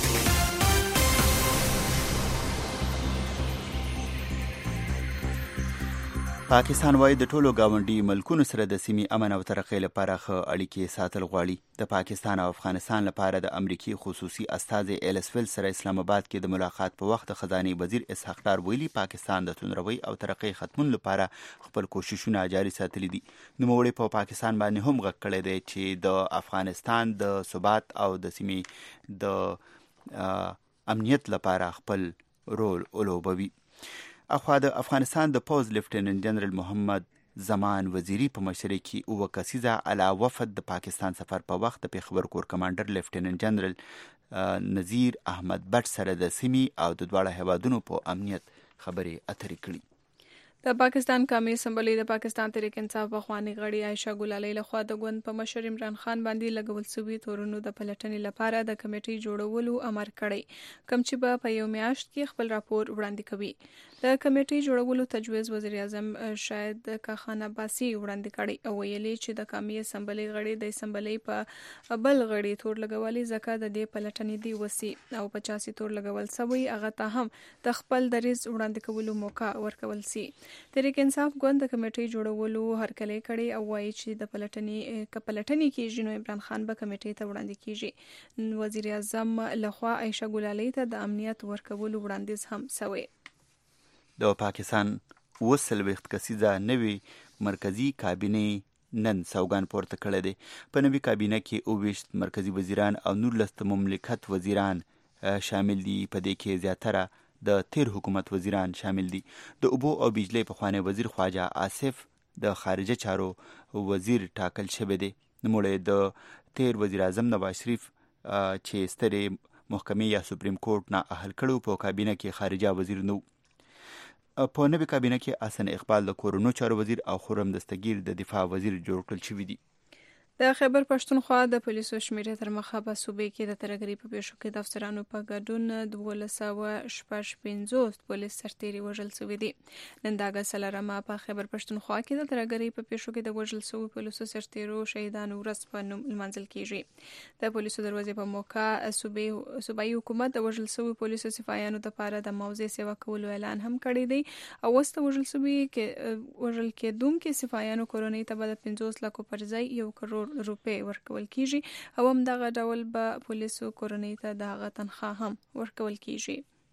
پاکستان وايي د ټولو گاونډي ملکونو سره د سیمې امن او ترقۍ لپاره ښه اړیکې ساتل غواړي. د پاکستان او افغانستان لپاره د امریکای خصوصي استازي ایلس ویلز سره اسلام آباد کې د ملاقات په وخت د خزانه وزیر اسحاق ډار ویلي پاکستان د توندروي او ترقۍ ختمون لپاره خپل کوششونه جاري ساتلي دي. نوموړي په پاکستان باندې هم غږ کړی دی چې د افغانستان د ثبات او د سیمې د امنیت لپاره خپل رول ولوبوي. اخوا د افغانستان د پوز لیفټیننټ جنرال محمد زمان وزیری په مشرۍ کې اوه کسیزه اعلی وفد د پاکستان سفر په وخت د پیښور کور کمانډر لیفټیننټ جنرال نذیر احمد بټ سره د سیمې او د دواړو هیوادونو په امنیت خبرې اترې کړي. د پاکستان قومي اسمبلی د پاکستان تحریک انصاف پخوانی غړي عائشہ ګلالي لخوا د ګوند په مشر عمران خان باندې لګول شوی تورونو د پلټنې لپاره د کمیټې جوړولو امر کړی کوم چې به په یو میاشت کې خپل راپور وړاندې کوي. د کمیټې جوړولو تجویز وزیر اعظم شاهد کاخان عباسي وړاندې کړی او ویلي چې د قومي اسمبلی غړي د اسمبلی په بل غړي تور لګولي ځکه د دې پلټنې دی وسی او پچاسي تور لګول سوی هغه ته هم د خپل دریز وړاندې کولو موقع ورکول سي. تحریک انصاف ګوند د کمیټې جوړولو هرکلی کړي او وایي چې د پلټنې ک پلټنې کېږي نو عمران خان به کمیټې ته وړاندې کیږي. وزیر اعظم لخوا عائشہ ګلالي ته د امنیت ورکولو وړاندیز هم شوی. د پاکستان اوه څلوېښت کسیزه نوې مرکزی کابینې نن سوګند پورته کړی دی. په نوې کابینه کې اوه ویشت مرکزی وزیران او نولس د مملکت وزیران شامل دي. په دې کې زیاتره د تیر حکومت وزیران شامل دي. د اوبو او بجلی پخوانی وزیر خواجه آصف د خارجه چارو وزیر ټاکل شوی دی. نوموړی د تیر وزیر اعظم نواز شریف چې سترې محکمې یا سپریم کورټ نه اهل کړو په کابینه کې خارجه وزیر نو. په نوې کابینه کې حسن اقبال د کورونو چارو وزیر او خرم دستگیر د دفاع وزیر جوړ کړل شوي دي. د خیبر پښتونخوا د پولیسو شمیره تر مخه په صوبې کې د ترهګرۍ په پیښو کې د افسرانو په ګډون دولس سوه شپږ پنځوس پولیس سرتیري وژل شوي دي. نن د اګست څلورمه په خیبر پښتونخوا کې د ترهګرۍ په پیښو کې د وژل شوي پولیسو سرتیرو شهیدانو ورځ په نوم لمانځل کیږي. د پولیسو دروازې په موقع صوبایي حکومت د وژل شوي پولیسو سپایانو لپاره د موضوع سیوا کولو اعلان هم کړی دی او اوس د وژل شوي کې وژل کېدونکو سپایانو کورنۍ ته به د پنځوس لکو پر ځای یو کروڑ روپۍ ورکول کیږي او هم دغه ډول به پولیسو کورنۍ ته دغه تنخواه هم ورکول کیږي.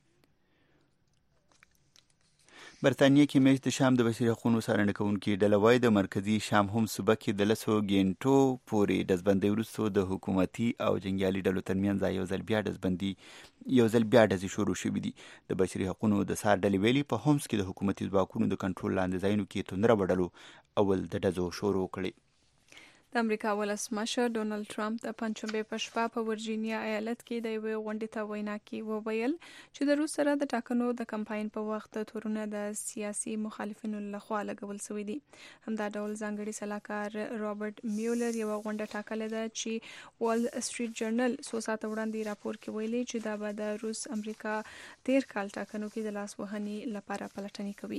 برطانیه کې میاشت د شام د بشري حقوقو څارنه کوونکې ډله وایي د مرکزي شام هم صوبه کې د لسو ګینټو پورې ډزبندۍ وروسته د حکومتي او جنګیالي ډلو ترمنځ یو ځل بیا ډزبندي یو ځل بیا ډزې شروع شوې دي. د بشري حقوقو د څار ډلې ویلي په هومس کې د حکومتي ځواکونو د کنټرول لاندې ځایونو کې توندره وډلو اول د ډزو شروع کړي. د امریکا ولسمشر ډونالد ټرمپ د پنځشنبې په شپه په ورجینیا ایالت کې د یوې غونډې ته وینا کې وویل چې د روس سره د ټاکنو د کمپاین په وخت تورونه د سیاسي مخالفینو لخوا لګول شوي دي. همدا ډول ځانګړي سلاکار رابرټ میولر یو غونډه ټاکلې ده چې وال سټریټ جرنل څو ساعته وړاندې راپور کې ویلي چې دا به د روس امریکا تیر کال ټاکنو کې د لاس وهنې لپاره پلټنې کوي.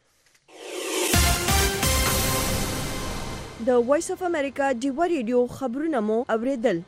د وایس اف امریکا ډیوا ریډیو خبرونه مو اوریدل.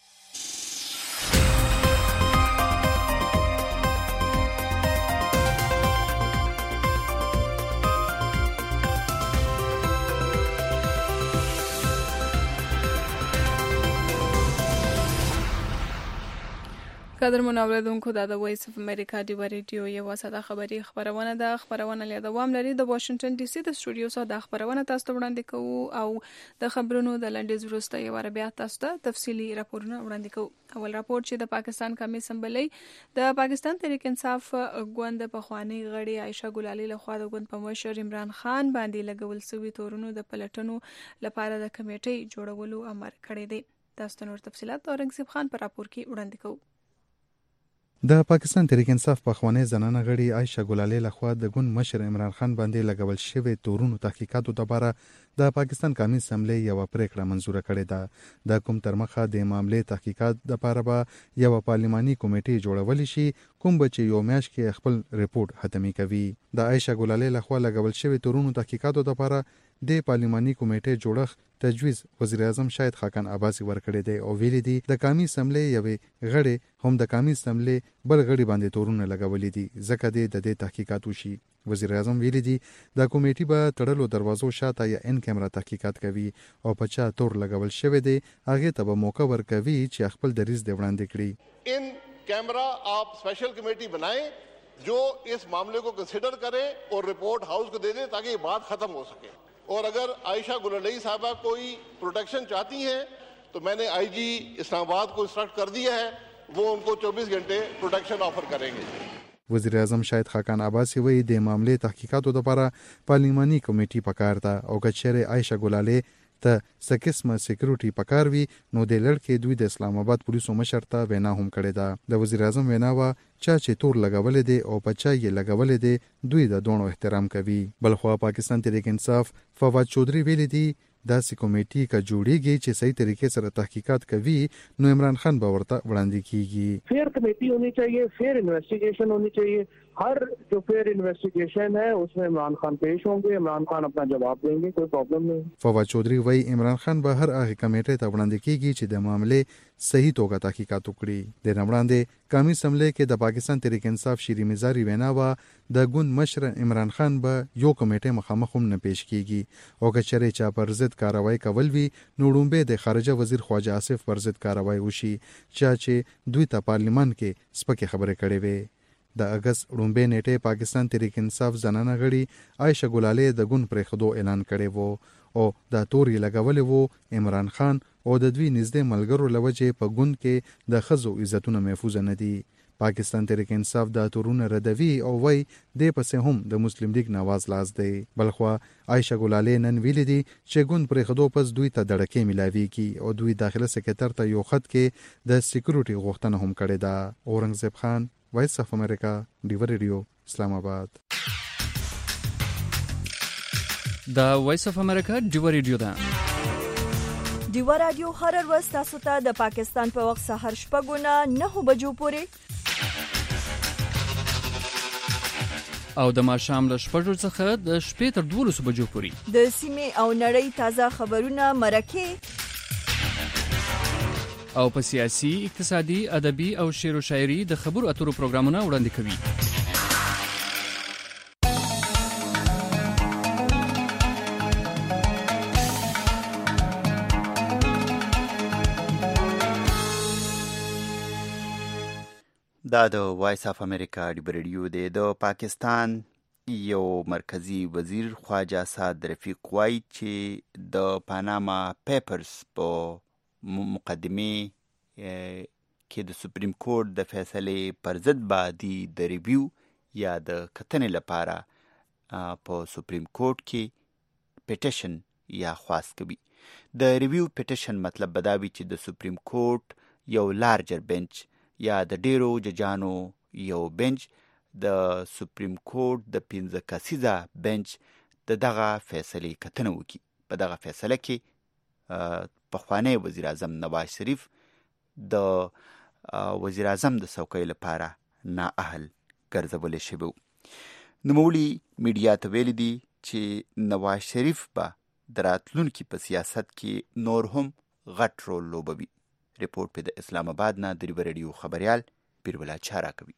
قدر منوریدونکو دا د وایس اف امریکا ډیوا ریډیو یو ساده خبری خبرونه ده. خبرونه له دوام لري د واشنگټن ډي سي د سټوډیو څخه د خبرونه تاسو ته وړاندې کوو او د خبرونو د لنډیز وروسته یو بیا تاسو ته تفصیلی راپورونه وړاندې کوو. اول راپور چې د پاکستان قومي اسمبلی د پاکستان تحریک انصاف ګوند په خوانی غړي عائشہ ګلالي له خوا د ګوند په مشر عمران خان باندې لګول شوی تورونو د پلټنو لپاره د کمیټې جوړولو امر کړی دی. تاسو ته نور تفصيلات اورنګزیب خان پر راپور کې وړاندې کوو. د پاکستان تحریک انصاف په خوانی زنانه غړي عائشہ ګلالي لخوا د ګوند مشر عمران خان باندې لګول شوی تورونو تحقیقاتو لپاره د پاکستان قومي اسمبلی یو پریکړه منزوره کړې ده. د کوم تر مخه د معاملې تحقیقات لپاره به یو پارلماني کمیټه جوړول شي کوم به چې یو میاشت کې خپل ریپورت ختمي کوي. د عائشہ ګلالي لخوا لګول شوی تورونو تحقیقاتو لپاره د پارلماني کمیټې جوړښت تجویز وزیر اعظم شاهد خاقان عباسي ورکړی دی او ویلي دی د قومي اسمبلی یوې غړي هم د قومي اسمبلی بل غړي باندې تورونه لګولې دي ځکه د دې تحقیقات وشي. وزیر اعظم ویلي دی د کمیټې به تړلو دروازو شاته یا ان کیمرا تحقیقات کوي او په چا تور لګول شوی دی هغه ته به موقع ورکوي چې خپل دریض دی وړاندې کړي. ان کیمرا آپ स्पेशल कमेटी बनाएं जो इस मामले को कंसीडर करे और रिपोर्ट हाउस को दे दे ताकि ये बात खत्म हो सके. और अगर आयशा गुलाली साहबा कोई प्रोटेक्शन चाहती हैं तो मैंने आईजी इस्लामाबाद को इंस्ट्रक्ट कर दिया है वो उनको चौबीस घंटे प्रोटेक्शन ऑफर करेंगे. وزیر اعظم شاهد خاقان عباسي وایي د معاملې تحقیقاتو لپاره پارلماني کمیټې پکار ده او کچېره عائشہ ګلالي ته سکسمه سکیورټي پکار وي نو د لړکې دوی د اسلام آباد پولیسو مشر ته وینا هم کړې ده. د وزیر اعظم وینا وا چا چې تور لګولې دي او په چا یې لګولې دي دوی د دوه احترام کوي. بلخوا پاکستان تحریک انصاف فواد چودھری ویلي دي داسې کمیټې کا جوړیږي چې صحیح طریقې سره تحقیقات کوي نو عمران خان به ورته وړاندې کیږي. فیر کمیٹی ہونی چاہیے, فیر انویسٹیگیشن ہونی چاہیے. ہر جو فیر انویسٹیگیشن ہے اس میں عمران خان پیش ہوں گے, عمران خان اپنا جواب دیں گے, کوئی پرابلم نہیں. فواد چودھری وایي عمران خان به هر هغه کمیټې ته وړاندې کیږي چې د معاملې صحیح توګه تحقیقات وکړي. د وړاندې قومي اسمبلی کې د پاکستان تحریک انصاف شیری مزاری وینا وا د ګوند مشر عمران خان به یو کمیټه مخامخ هم نه پیش کیږي او که چېرې چا پر ضد کاروایی کول وي نو لومبه د خارجه وزیر خواجه آصف پر ضد کاروایی وشي چې دوی ته پارلیمان کې سپکه خبره کړې وي. د اگست لومبه نیټه پاکستان تحریک انصاف زنانه غړي عائشہ ګلالي د ګوند پرې خدو اعلان کړی وو او د توري لګولې وو عمران خان او د دوی نږدې ملګرو لوجه په ګوند کې د خزو عزتونه محفوظ نه دي. پاکستان تحریک انصاف د تورونه ردوي او وای د پسې هم د مسلم لیگ نواز لاس دی. بلخوا عائشہ ګلالي نن ویلي دي چې ګوند پرې خدو پس دوی ته دړکې ملاوي کی او دوی داخله سکرټر ته یو خط کې د سکیورټي غوښتنه هم کړې ده. اورنګزیب خان, وایس اف امریکا, ډیوا ریډیو, اسلام آباد. دا وایس اف امریکا ډیوا ریډیو ده. ډیوا رادیو هر ورځ تاسو ته د پاکستان په وخت سهار شپږ نه نهه بجو پورې او د ماښام له شپږو څخه د شپې تر دولسو بجو پورې د سیمې او نړۍ تازه خبرونه مرکه او په سیاسي، اقتصادي، ادبي او شعر و شاعري د خبرو اترو پروګرامونه وړاندې کوي. دا د وایس اف امریکا ډیبر ریډیو دی. د پاکستان یو مرکزی وزیر خواجه سعد رفیق وایي چې د پاناما پیپرز په مقدمه کې د سپریم کورټ د فیصلې پر ضد بعدي د ریویو یا د کتنې لپاره په سپریم کورټ کې پټیشن یا خواست کوي. د ریویو پټیشن مطلب بداوي چې د سپریم کورټ یو لارجر بنچ یا د ډیرو ججانو یو بنچ د سپریم کورټ د پنځه کسیزه بنچ د دغه فیصلې کتنه وکړي. په دغه فیصله کې پخوانی وزیر اعظم نواز شریف د وزیر اعظم د څوکۍ لپاره نااهل ګرځولی شوی و. نوموړي میډیا ته ویلي دي چې نواز شریف به د راتلونکي په سیاست کې نور هم غټ رول لوبوي. ریپورټ په د اسلام آباد نه د ریبر ریډیو خبريال پیربلا چارا کوي.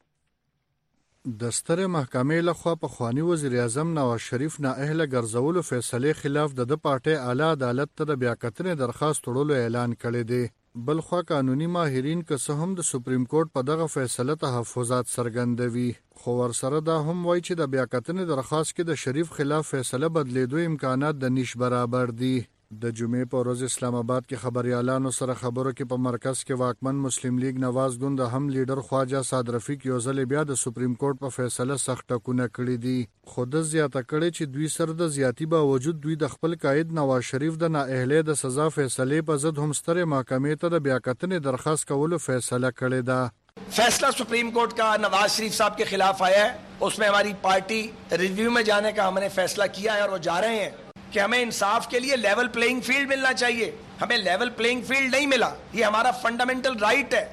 د سترې محکمې لخوا پخوانی وزیر اعظم نواز شریف نااهله ګرځولو فیصلې خلاف د د پارټۍ اعلی عدالت ته د بیاکتنې درخواست وړلو اعلان کړی دی. بل خوا قانوني ماهرین که څه هم د سپریم کورټ په دغه فیصله تحفظات څرګندوي، خو ورسره دا هم وایي چې د بیاکتنې درخواست کې د شریف خلاف فیصله بدلیدو امکانات د نیش برابر دي. د جمعې په ورځ اسلام آباد کې خبريالانو سره خبرو کې په مرکز کې واکمن مسلم لیگ نواز ګوند هم لیډر خواجه سعد رفیق یو ځل بیا د سپریم کورټ په فیصله سخت ټکونه کړی دي. خود زیاته کړي چې دوی سره د زیاتی باوجود دوی د خپل قائد نواز شریف د نااهلۍ د سزا فیصلې په ضد هم سترې محکمې ته د بیاکتنې درخواست کولو فیصله کړې ده. फैसला सुप्रीम कोर्ट का नवाज शरीफ साहब के खिलाफ आया है, उसमें हमारी पार्टी रिव्यू में जाने का हमने फैसला किया है और वो जा रहे हैं कि हमें इंसाफ के लिए लेवल प्लेइंग फील्ड मिलना चाहिए. हमें लेवल प्लेइंग फील्ड नहीं मिला, ये हमारा फंडामेंटल राइट है.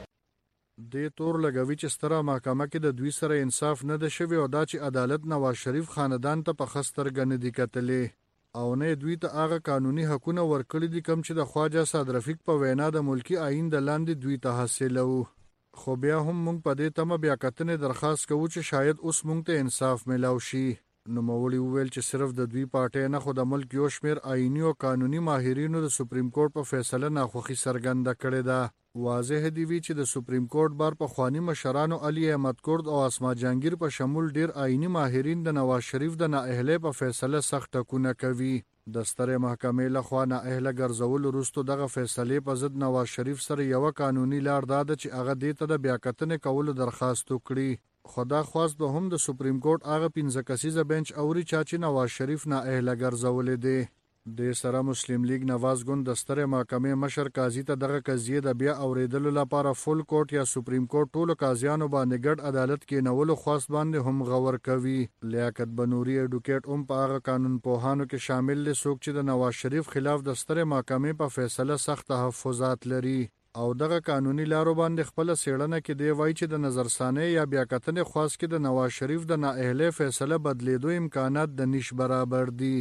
د تور لګوي چې ستره محکمه کې د دوی سره انصاف نه ده شوی او دا چې عدالت نواز شریف خاندان ته په خستر غنې دي کتلې او نه دوی ته هغه قانوني حقونه ورکړي دي کوم چې د خواجه سعد رفیق په وینا د ملکی آئین د لاندې دوی ته حاصلو. خو بیا هم موږ په دې تمه بیا کتنې درخواست کوو چې شاید اوس موږ ته انصاف ملاو شي. نوموړي وویل چې صرف د دوی پارټۍ نه خو د ملک یو شمېر آئیني او قانوني ماهرینو د سپریم کورټ په فیصله ناخوښي څرګنده کړې ده. واضح دی وی چې د سپریم کورټ بار په خوانی مشرانو علي احمد کورد او اسما جهانگیر په شمول ډیر آئینی ماهرین د نواز شریف د نااهلۍ په فیصله سخت ټکونه کوي. د سترې محکمې لخوا نااهله ګرځول وروسته دغه فیصلې په ضد نواز شریف سره یو قانوني لار ده چې هغه دې ته د بیاکتنې کولو درخواست وکړي. خدا خواست به هم د سپریم کورټ هغه پنځه کسیزه بنچ اوري چې نواز شریف نااهله ګرځولې دی. د سره مسلم لیگ نواز ګوند د سترې محکمې مشر قاضي ته دغه قضیه د بیا اوریدلو لپاره فول کورټ یا سپریم کورټ ټولو قاضیانو باندې ګډ عدالت کې نولو خواست باندې هم غور کوي. لیاقت بنوري اډوکیټ هم په هغه قانون پوهانو کې شامل دي څوک چې د نواز شریف خلاف د سترې محکمې په فیصله سخت تحفظات لري او دغه قانوني لارو باندې خپل سیړنه کې دی وایي چې د نظرثانه یا بیاکتنې خواست کې د نواز شریف د نااهلۍ فیصله بدلیدو امکانات د نیش برابر دي.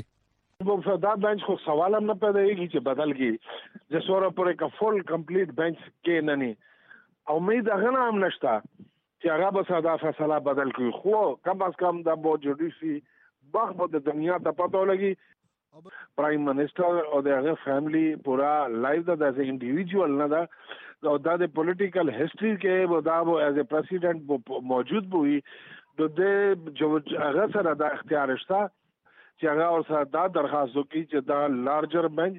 دا بینچ خو سوال هم نه پیدایږي چې بدل کی جسوره پورې کا فول کمپلیټ بینچ کې نه ني امید هغه هم نشته چې هغه به ساده فیصله بدل کړي. خو کم از کم د بو جوډیسي بخ په د دنیا ته پته لګي پرایم منسٹر او دغه فیملی پورا لایف د ایز ا انډیویډوال نه دا او د پولیټیکل هیستوري کې و دا و ایز ا پریزیډنټ موجود وي د دې جو هغه سره د اختیار شته چې هغه اور سره دا درخواست وکړي چې دا لارجر بنچ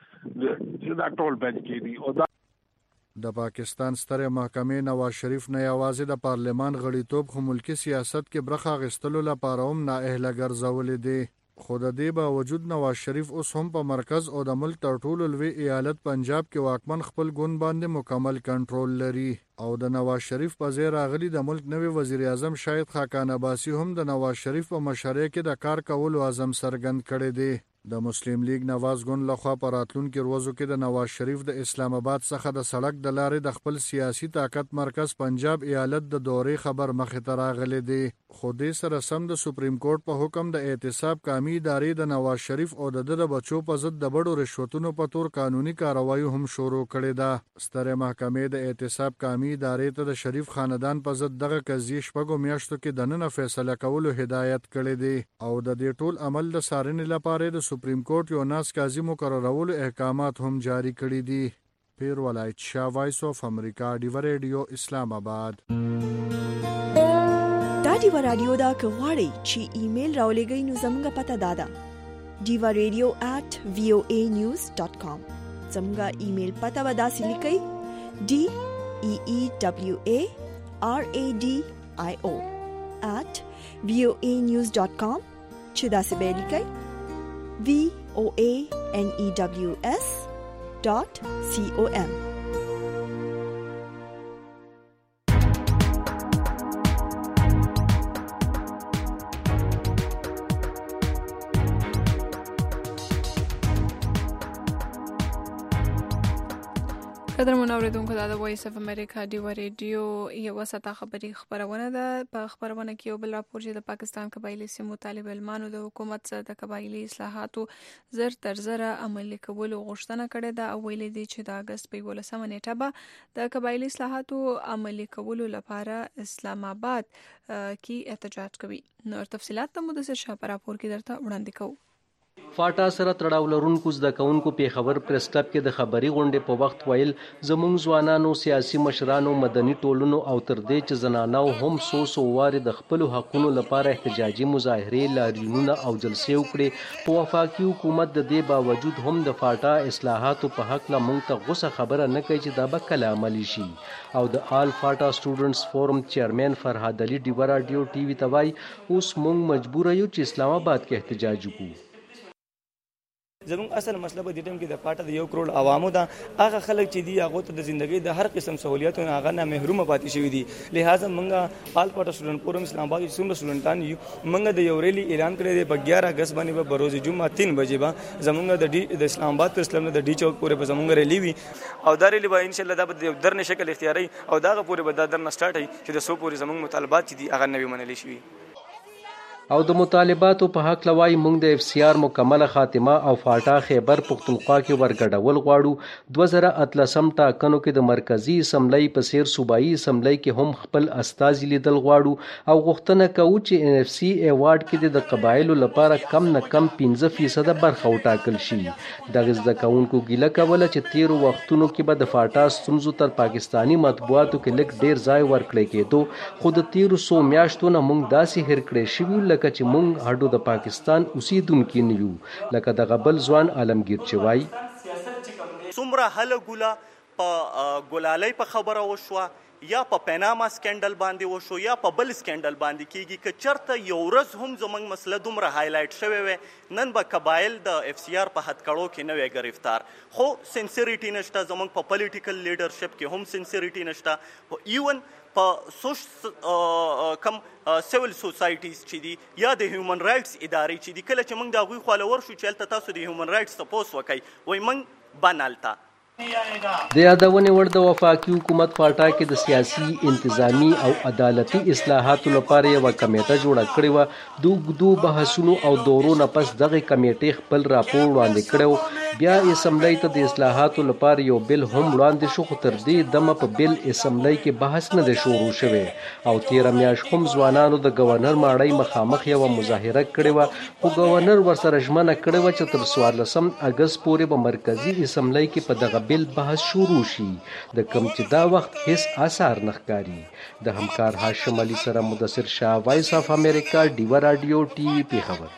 دا ټول بنچ کې دی. او دا د پاکستان ستره محکمې نواز شریف نه یوازې د پارلمان غړیتوب خو ملکی سیاست کې برخه اخیستلو لپاره هم نااهله ګرځولې دي. خو د دې باوجود نواز شریف اوس هم په مرکز او د ملک تر ټولو لوی ایالت پنجاب کې واکمن خپل ګوند باندې مکمل کنټرول لري او د نواز شریف په ځای راغلي د ملک نوی وزیر اعظم شاهد خاقان عباسی هم د نواز شریف په مشرۍ کې د کار کولو عزم څرګند کړی دی. د مسلم لیگ نواز ګوند لخوا په راتلونکو ورځو کې د نواز شریف د اسلام آباد څخه د سړک د لارې د خپل سیاسي طاقت مرکز پنجاب ایالت د دورې خبر مخې ته راغلی دی. خو دې سره سم د سپریم کورټ په حکم د احتساب قامي ادارې د نواز شریف او د د بچو په ضد د بډو رشوتونو په تور قانوني کاروایی هم شروع کړې ده. ستره محکمې د احتساب قامي ادارې ته د شریف خاندان په ضد دغه قضیې شپږو میاشتو کې دننه فیصله کولو هدایت کړی دی او د دې ټول عمل د څارنې لپاره د سپریم کورټ یو ناس قاضي مقررولو احکامات هم جاری کړي دي. پیر ولایت شاه، وایس اف امریکا، ډیو ریډیو اسلام آباد. دا ډیو رادیو دا کغواړي چې ایمیل راولېږئ نو زموږ پته دادا ډیو ریډیو at voa news dot com. زموږ ایمیل پته ودا سلیکئ d e e w a r a d i o at voa news dot com چې دا څه به لیکئ V O A N E W S dot C O M. قدر منوریدونکو دا د وایس اف امریکا ډیو ریډیو یو وسطه خبری خبرونه ده. په خبرونه کې یو بل راپور چې د پاکستان قبایلی سیمو طالب علمانو د حکومت سره د قبایلی اصلاحاتو زر تر زره عملي کولو غوښتنه کړې ده او ویلي دي چې د اگست په یولسمه نیټه به د قبایلی اصلاحاتو عملي کولو لپاره اسلام آباد کې احتجاج کوي. نور تفصيلات د مدثر شاه په راپور کې درته وړاندې کوو. فاټا سره تړاو لرونکو زده کوونکو پیښور پریس کلب کې د خبري غونډې په وخت ویل زموږ ځوانانو، سیاسي مشرانو، مدني ټولنو او تر دې چې زنانو هم سو سو واره د خپل حقوقو لپاره احتجاجي مظاهرې، لاریونونه او جلسې وکړي. په وفاقي حکومت د دې باوجود هم د فاټا اصلاحاتو په حق لا مونږ ته غوسه خبره نه کوي چې دا به کله عملي شي. او د آل فاټا سټوډنټس فورم چیرمن فرهاد علي ډیو رادیو ټي وي ته وایي اوس مونږ مجبور یو چې اسلام آباد کې احتجاج وکړو. زموږ اصل مسله په دې ټیم کې د پاټه د یو کروڑ عوامو ده. هغه خلک چې دي هغه ته د ژوندۍ د هر قسم سہولیتونو هغه نه محروم پاتې شوی دي. لہذا موږ آل پاټه سټوډنټ فورم اسلام آباد کې څومره سټوډنټان یو موږ د یو ریلی اعلان کړی دی په اګیارہ اگست باندې به بروز جمعه تین بجې به زموږ د ډي د اسلام آباد پر اسلام د ډي چوک پورې به زموږ ریلی وي او دا ریلی به ان شاء الله دا به د درنه شکل اختیاري او دا پورې به دا درنه سٹارټ هي چې د سو پورې زموږ مطالبات چې دي هغه نوي منل شي. او د مطالباتو په حق لوای مونږ د اف سی آر مکمله خاتمه او فاټا خیبر پختونخوا کې ورګډول غواړو. دوه زره اتلسم ټاکنو کې د مرکزی اسمبلی په سیر صوبایي اسمبلی کې هم خپل استازي لیدل غواړو او غوښتنه کوو چې ان اف سی ایوارډ کې د قبایلو لپاره کم نه کم پنځه فیصد برخه وټاکل شي. د زده کوونکو ګیله کوله چې تیر وختونو کې به د فاټا ستونزو تر پاکستانی مطبوعاتو کې لږ ډیر ځای ورکړی کېدو خو د تیر سو میاشتو نه مونږ داسې هیر کړی شوي لکه چې مونږ هډو د پاکستان اوسیدونکي نه یو. لکه د غبل ځوان عالمگیر چې وایي څومره هله ګوله په ګلالۍ په خبره وشوه یا په پیناما سکینډل باندې وشو یا په بل سکینډل باندې کیږي که چرته یو ورځ هم زموږ مسله دومره هایلایټ شوی وي نن به قبایل د اف سی آر په هتکړو کې نه وي ګرفتار. خو سنسریټي نشته زموږ په پولیټیکل لیډرشپ کې هم سنسریټي نشته. ایون په سوش کم سیول سوسایټیز چې دي یا د هیومن رائټس ادارې چې دي کله چې موږ د هغوی خواله ورشو چې هلته تاسو د هیومن رائټس تپوس وکئ وایي موږ بنالته د یادونې وړ د وفاقي حکومت فاټا کې د سیاسي انتظامی او عدالتي اصلاحاتو لپاره یوه کمیټه جوړه کړې وه. د اوږدو بحثونو او دورو نه پس دغه کمیټې خپل راپور وړاندې کړی. بیا اسمبلی ته د اصلاحاتو لپاره یو بل هم وړاندې شو خو تر دې دمه په بل اسمبلی کې بحث نه دی شروع شوی او تیره میاشت هم ځوانانو د ګورنر ماړۍ مخامخ یوه مظاهره کړې وه خو ګورنر ورسره ژمنه کړې وه چې تر څوارلسم اګست پورې به مرکزي اسمبلی کې په دغه بل بحث شروع شي د کوم چې دا وخت هیڅ آثار نه ښکاري. د همکار هاشم علي سره مدثر شاه، وایس اف امریکا، ډیو رادیو ټي وي پیښور.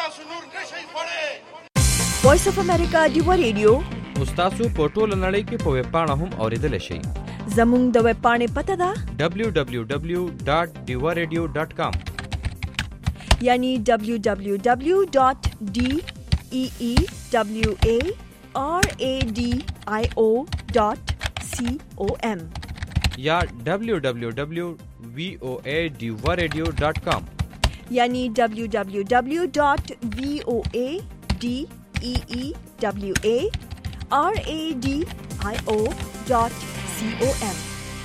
وایس اف امریکا ډیو ریډیو اوس تاسو په ټوله نړۍ کې په ویب پاڼه هم اوریدلی شئ. زموږ د ویب پاڼې پته ده ډبلیو ډبلیو ډبلیو ډاټ ډیو ریډیو ډاټ کام یعنی ڈبلیو ڈبلیو ڈبلیو ڈاٹ ڈی ای ای ڈبلیو اے آر اے ڈی آئی او ڈاٹ سی او ایم یا ڈبلیو ڈبلیو ڈبلیو وی او اے ڈیو ریڈیو ڈاٹ کام یعنی ڈبلیو ڈبلیو ڈبلیو ڈاٹ وی او اے D E E W A R A D I O dot C O M.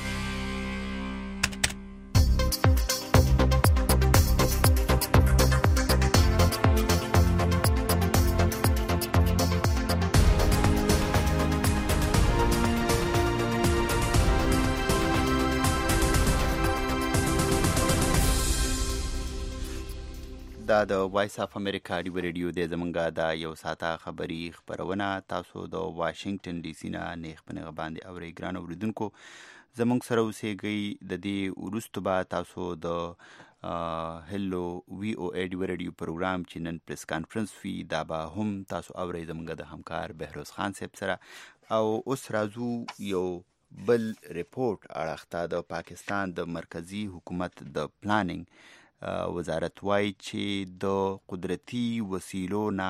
دا د وایس اف امریکا ډیو ریډیو د زمونږه دا یو ساته خبری خبرونه تاسو د واشنگټن ډي سي نه نیخ پنغه باندې اوري ګران اوریدونکو زمونږ سره اوسېږئ د دې وروسته به تاسو د هلو وی او ای ډیو ریډیو پروګرام چې نن پریس کانفرنس وی دا به هم تاسو اوري زمونږ د همکار بهروز خان صاحب سره او اوس راځو یو بل ریپورت اړخته د پاکستان د مرکزی حکومت د پلانینګ وزارت وایي چې د قدرتي وسیلو نه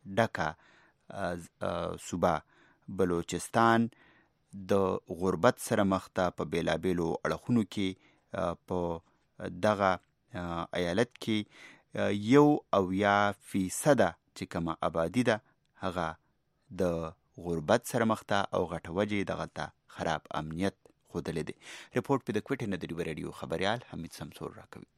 ډکه صوبه بلوچستان د غربت سره مخ ته په بیلابیلو اړخونو کې په دغه ایالت کې یو اویا فیصده چې کومه آبادي ده هغه د غربت سره مخ ته او غټه وجې دغه ته خراب امنیت ښودلی دی. ریپورټ په د کوټې نه د ډیو ریډیو خبریال حمید سمسور راکوي.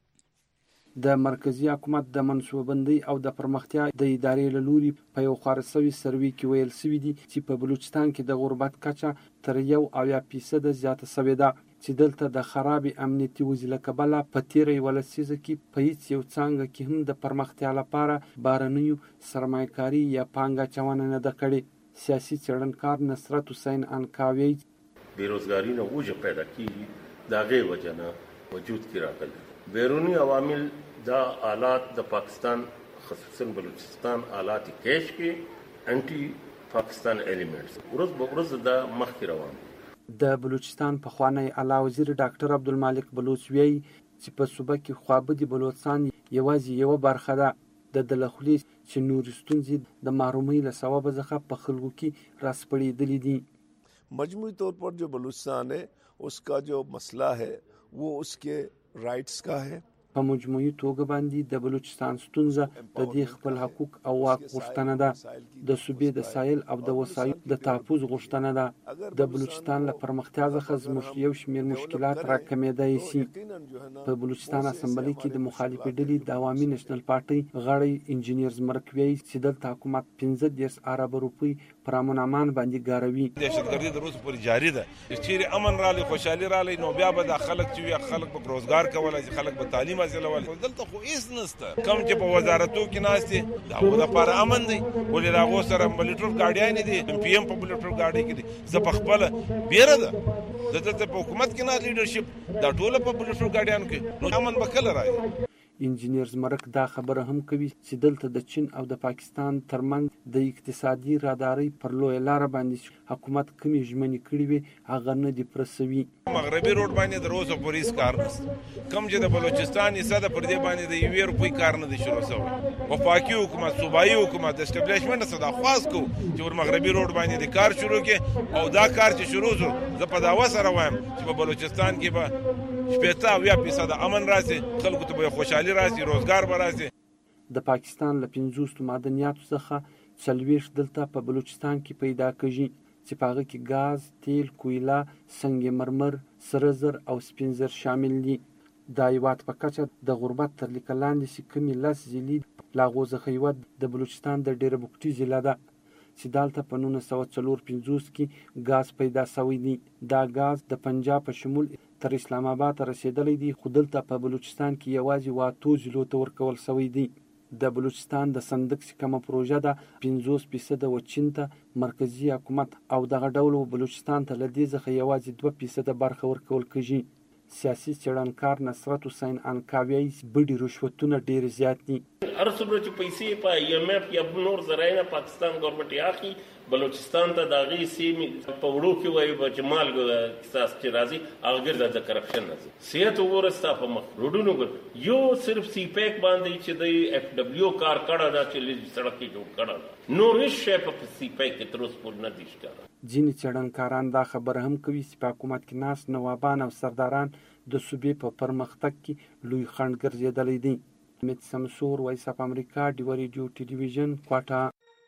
د مرکزی حکومت د منصوببندۍ او د پرمختیا د ادارې له لوري په یو خورا سوي سروي کې ویل سوي دي چې په بلوچستان کې د غربت کچه تر یو اویا فیصده زیاته سوې ده چې دلته د خراب امنیتي وضع له کبله په تیره یوه لسیزه کې په هیڅ یو څانګه کې هم د پرمختیا لپاره بهرنیو سرمایه‌کاري یا پانګه اچونه نه ده کړې. سیاسي څېړنکار نصرت حسین انکاوی بیروزګاري نه وجه پیدا کیږي د هغې وجه نه وجود کې راغلی بیرونی عوامل دا آلات د پاکستان خصوصا بلوچستان آلات کیش کې انټي پاکستان ایلیمنټس ورځ به ورځ دا مخکې روان. د بلوچستان پخوانی اعلی وزیر ډاکټر عبدالمالک بلوچ وایي چې په صوبه کې خوابدي بلوچستان یوازې یوه برخه ده. د ده له خولې چې نورې ستونزې د محرومۍ له سببه څخه په خلکو کې راسپړېدلې دي. مجموعی طور پر جو بلوچستان ہے اس کا جو مسئلہ ہے وہ اس کے رائٹس کا ہے. په مجموعي توګه باندې د بلوچستان ستونزه د دې خپل حقوق او واک غوښتنه ده. د صوبې د سایل او د وسایل د تحفظ غوښتنه ده. د بلوچستان له پرمختیا څخه زموږ یو شمېر مشکلات راکمېدای شي. په بلوچستان اسمبلۍ کې د مخالفې ډلې د عوامي نېشنل پارټۍ غړی انجینیر زمرک وایي چې دلته حکومت پنځه دېرش اربه روپۍ پر امن امان باندې ګاروي. دهشتګردي د روز پورې جاري ده. چیرې امن رالی خوشحالي رالی نو بیا به د خلک چې خلک به روزګار کولای شي خلک به تعلیم حاصل ول دلته خو هیڅ نشته. کم چې په وزارتو کې ناست دي دا هغو دپاره امن دی ولې د هغو سره بلټروف ګاډیانې دي ایم پي ایم په بلټروف ګاډۍ کې دي. زه په خپله بیره ده د دلته په حکومت کې ناست لیډرشپ دا ټوله په بلټروف ګاډیانو کې نو امن به کله راځي. انجینیر زمرک دا خبره هم کوي چې دلته د چین او د پاکستان ترمنځ د اقتصادي رادارۍ پر لویه لاره باندې حکومت کمې ژمنې کړې وي هغه نه دي پوره سوي. مغربي روډ باندې د روزو پورې هېڅ کار نشته. کم چې د بلوچستان حصه ده پر دې باندې د یوې روپۍ کار نه دی شروع شوی. وفاقي حکومت صوبایي حکومت د اسټبلیشمنټ څخه دا خواست کوو چې ور مغربي روډ باندې د کار شروع کړي او دا کار چې شروع شو زه په دعوه سره وایم چې په بلوچستان کې به شپېته اویا فیصده امن راسي خلکو ته به خوشحالي راسي روزګار به راسي. د پاکستان له پنځوسو معدنیاتو څخه څلوېښت دلته په بلوچستان کې پیدا کېږي چې په هغه کې ګاز، تیل، کویله، سنگ مرمر، سره زر او سپین زر شامل دي. د هیواد په کچه د غربت تر لیکه لاندې چې کومې لس ضلعې له هغو څخه یوه د بلوچستان د ډیره بوکټي ضلع ده چې دلته په نولس سوه څلور پنځوس کې ګاز پیدا شوی دی. دا ګاز د پنجاب په شمول تر اسلام آباد رسیدلی دی خو دلته په بلوچستان کې یوازې اووه اتو ضلعو ته ورکول شوی دی. د بلوچستان د صندوق چې کومه پروژه ده پنځوس فیصده و چین ته مرکزي حکومت او دغه ډول بلوچستان ته له دې څخه یوازې دوه فیصده برخه ورکول کېږي. سیاسي څېړنکار نصرت حسین انکاوی بډې رشوتونه ډېر زیات دي. هر څومره چې پیسې په ای ایم ایف یا نور ذرایع نه پاکستان ګورنمنټ اخلي بلوچستان ته د هغې سیمې په وړو کې وایي به چې مالګو احساس چې راځي هغه ګرځه د کرپشن راځي. صحت وګوره ستا په مخ روډونو ګوره یو صرف سی پیک باندې چې د اف ډبلیو کار کړی دا چې سړک یې جوړ کړی ده نور هېڅ شی په سی پیک کې تر اوسه پورې نه دي ښکاره. ځینې څېړنکاران دا خبره هم کوي چې په حکومت کې ناست نوابان او سرداران د صوبې په پرمختګ کې لوی خنډ ګرځېدلی دی. حمید سمسور، وایس اف امریکا، ډیو ریډیو ټلویزیون، کوټه.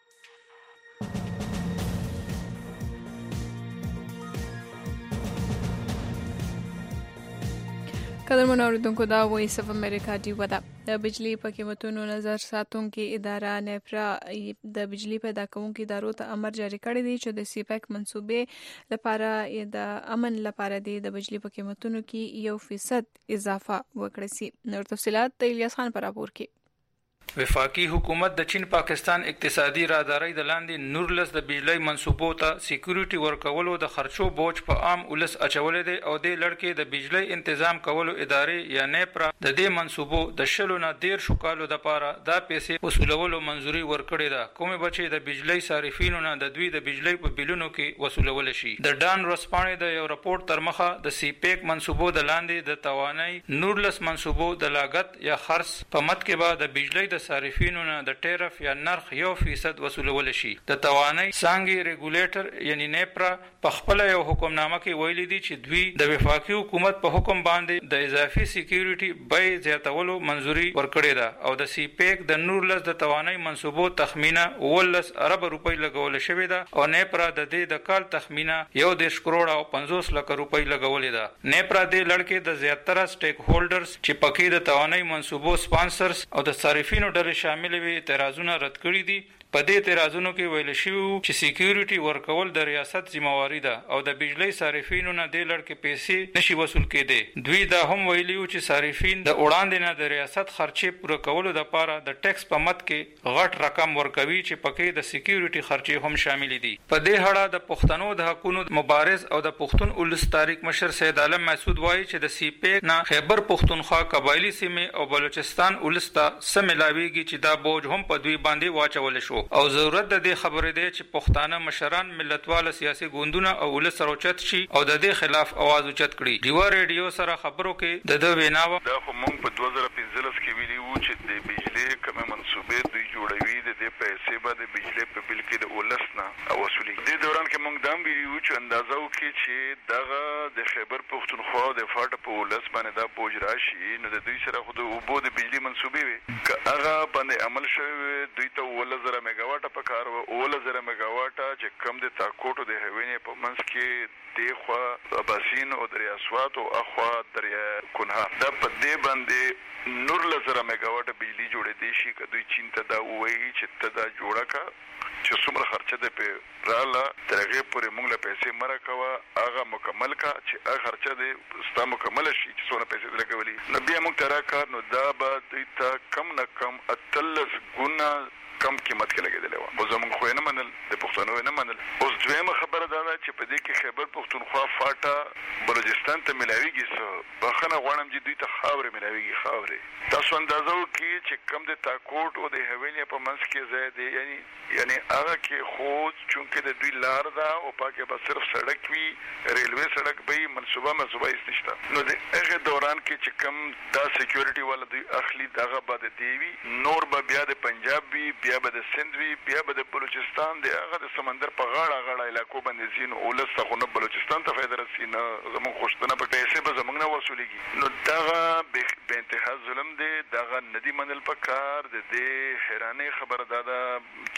قدرمن اوریدونکو دا وایس اف امریکا دی ودا د بجلی په قیمتونو نظر ساتونکو اداره نیپرا د بجلی پیدا کوونکو ادارو ته امر جاری کړی دی چې د سیپیک منصوبې لپاره د امن لپاره د بجلی په قیمتونو کې یو فیصد اضافه وکړي سي. نور تفصيلات د الیاس خان پر راپور کې. وفاقي حکومت د چین پاکستان اقتصادي راهداري د لاندې نورلس د بجلی منصوبو ته سکیورټي ورکولو د خرچو بوج په عام ولس اچولې دي او د لړکې د بجلی تنظیم کولو ادارې یا نیپرا د دې منصوبو د شلو نه ډیر شکالو د پاره دا پیسې وصولولو منځوري ورکړې ده کومې بچي د بجلی صارفینو نه د دوی د بجلی په بلونو کې وصولول شي. د ډان رسپانې د یو راپورټ تر مخه د سیپیک منصوبو د لاندې د توانای نورلس منصوبو د لاګت یا خرڅ په مت کې به د بجلی د صارفینو نه د ټیرف یا نرخ یو فیصد وصولول شي. د توانای څنګه ریګولیټر یعنی نیپرا په خپل یو حکمنامه کې ویلي دي چې دوی د وفاقي حکومت په حکم باندې د اضافي سکیورټي بای زیاتولو منځوري ورکړې ده او د سیپیک د نورلس د توانای منصوبو تخمینه ولس ارب روپۍ لګول شوې ده او نیپرا د دې د کال تخمینه یو دیش کروڑ او پنځوس لک روپۍ لګولې ده. نیپرا د لړکې د زیاتره سټیک هولډرز چې پکې د توانای منصوبو سپانسرز او د صارفینو ډلې شامل وي اعتراضونه رد کړي دي. په دې اعتراضونو کې ویل شوی چې سکیورټي ورکول د ریاست ذمہواری ده او د بجلی صارفینو نه د لړکې پیسې نشي وصول کېدي. دوی دا هم ویلي چې صارفین د وړاندې نه د ریاست خرچې پوره کولو لپاره د ټیکس په مت کې غټ رقم ورکوي چې پکې د سکیورټي خرچې هم شامل دي. په دې اړه د پښتنو د حقوقو مبارز او د پښتون ولس تاریخ مشر سید عالم مسعود وایي چې د سیپیک نه خیبر پښتونخوا قبایلی سیمې او بلوچستان ولس ته سملاویږي چې دا بوج هم په دوی باندې واچول شو او ضرورت د دې خبرې دی چې پښتانه مشران ملتواله سیاسي ګوندونه او ولس سره اوچت شي او د دې خلاف आवाज اوچت کړي. ډیوا ریډیو سره خبرو کې د د ویناوه دا خو مونږ په دوه زره پنځلس کې ویلي وو چې د بجلی کومه منصوبې دوی جوړوي د دې پیسې به د بجلی په بل کې د ولس نه او وصولي. د دوران کې مونږ دا ویلي وو چې اندازه وکړي چې دغه د خیبر پښتونخوا د فاټ په ولس باندې دا بوج راشي نو د دوی سره خو د اوبو د بجلی منصوبې وي که هغه باندې عمل شوی دوی ته ولس زره میگاواټ په کار و اوله زره میگاواټه چې کم د تاکوټو د هوینې په منځ کې دی خوا اباسین او دریا سوات او اخوا دریا کنها دا په دې باندې نور لزره میگاواټه بجلی جوړې دي شي که دوی چین ته دا وایي چې ته دا جوړه کا چې څومره خرچه ده په راله تر هغې پورې موږ له پیسې مه راکوه هغه مکمل کا چې هغه خرچه دې ستا مکمله شي چې څونه پیسې دې لګولي نو بیا موږ ته راکړه نو دا به دوی ته کم نه کم اتلس ګونه کم قیمت کې لګېدلی وه خو زموږ خو یې نه منل د پښتنو یې نه منل. اوس دویمه خبره دا ده چې په دې کې خیبر پښتونخوا فاټه بلوچستان ته میلاویږي څه بخښنه غواړم چې دوی ته خاورې میلاویږي خاورې. تاسو اندازه وکړئ چې کم د تاکوټ او د هوینې په منځ کې ځای دی یعنی یعنی هغه کې خو چونکې د دوی لار ده او پاکې به صرف سړک وي ریلوې سړک به وي منصوبه منصوبه هېڅ نشته. نو د هغې دوران کې چې کم دا سکیورټي والا دوی اخلي دغه به د دې وي نور به بیا د پنجاب وي بیا به د سند وي بیا به د بلوچستان د هغه د سمندر په غاړه غاړه علاقو باندې ځي نو ولس ته خو نه بلوچستان ته فایده رسي نه زموږ غوښتنه په پیسې به زموږ نه وصولېږي. نو دغه بې انتها ظلم دی دغه نه دي منل پکار د دې حیرانۍ خبره دا ده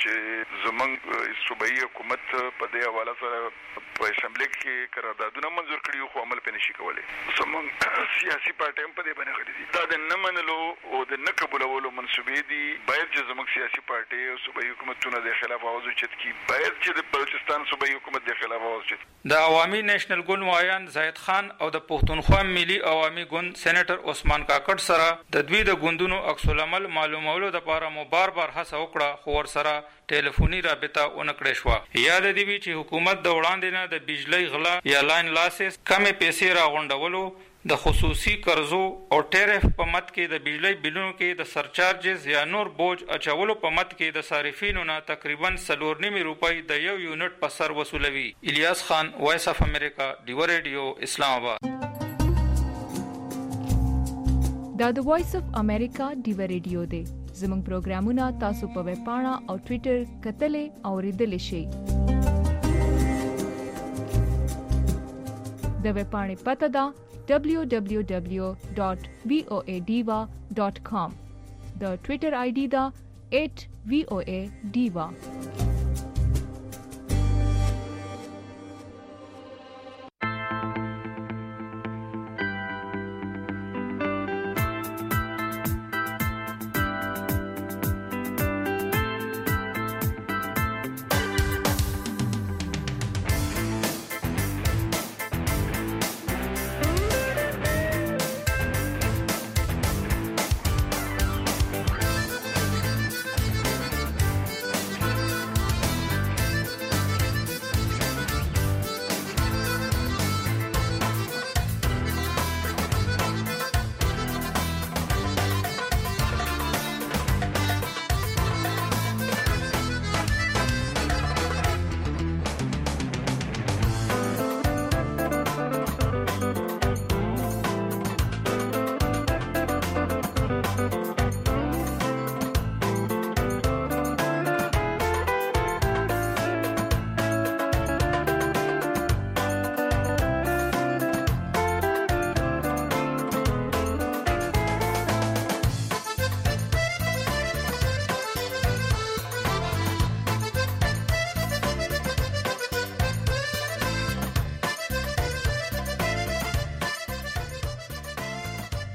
چې زموږ صوبایي حکومت په دې حواله سره په اسمبلې کې قراردادونه منظور کړي خو عمل پرې نشي کولی. زموږ سیاسي پارټۍ هم په دې باندې غلي دي دا د نه منلو او د نه قبولولو منصوبې دي. باید چې زموږ سیاسي پارټۍ او صوبایي حکومتونه د خلاف आवाज اوچت کړي باید چې د بلوچستان صوبایي حکومت د خلاف आवाज اوچت. د عوامي نېشنل ګوند وایان زاهد خان او د پښتونخوا ملي عوامي ګوند سېنیټر عثمان کاکړ سره د دوی د ګوندونو عکس العمل معلومولو لپاره مو بار بار هڅه وکړه خو ورسره ټلیفوني رابطه ونه کړې شوه. یاد دی وی چې حکومت د وړاندې نه د بجلی غلا یا لاین لاسز کمې پیسې راغونډولو د خصوصي قرضو او ټیرف په مت کې د بجلی بلونو کې د سرچارجز یا نور بوج اچولو په مت کې د صارفینو نه تقریبا څلور نیمې روپۍ د یو یونټ په سر وصولوي. الیاس خان وایس اف امریکا ډیوا ریډیو اسلام آباد. دا د وایس اف امریکا ډیوا ریډیو دی. زموږ پروګرامونه تاسو په ویب پاڼه او ټوئیټر کتلې او ریډلې شئ. د ویب پاڼې پته ده دبلیو دبلیو دبلیو ډاٹ وی او اے ډیوا ډاٹ کام. د ټوئیټر آی ډي ده ایٹ وی او اے ډیوا.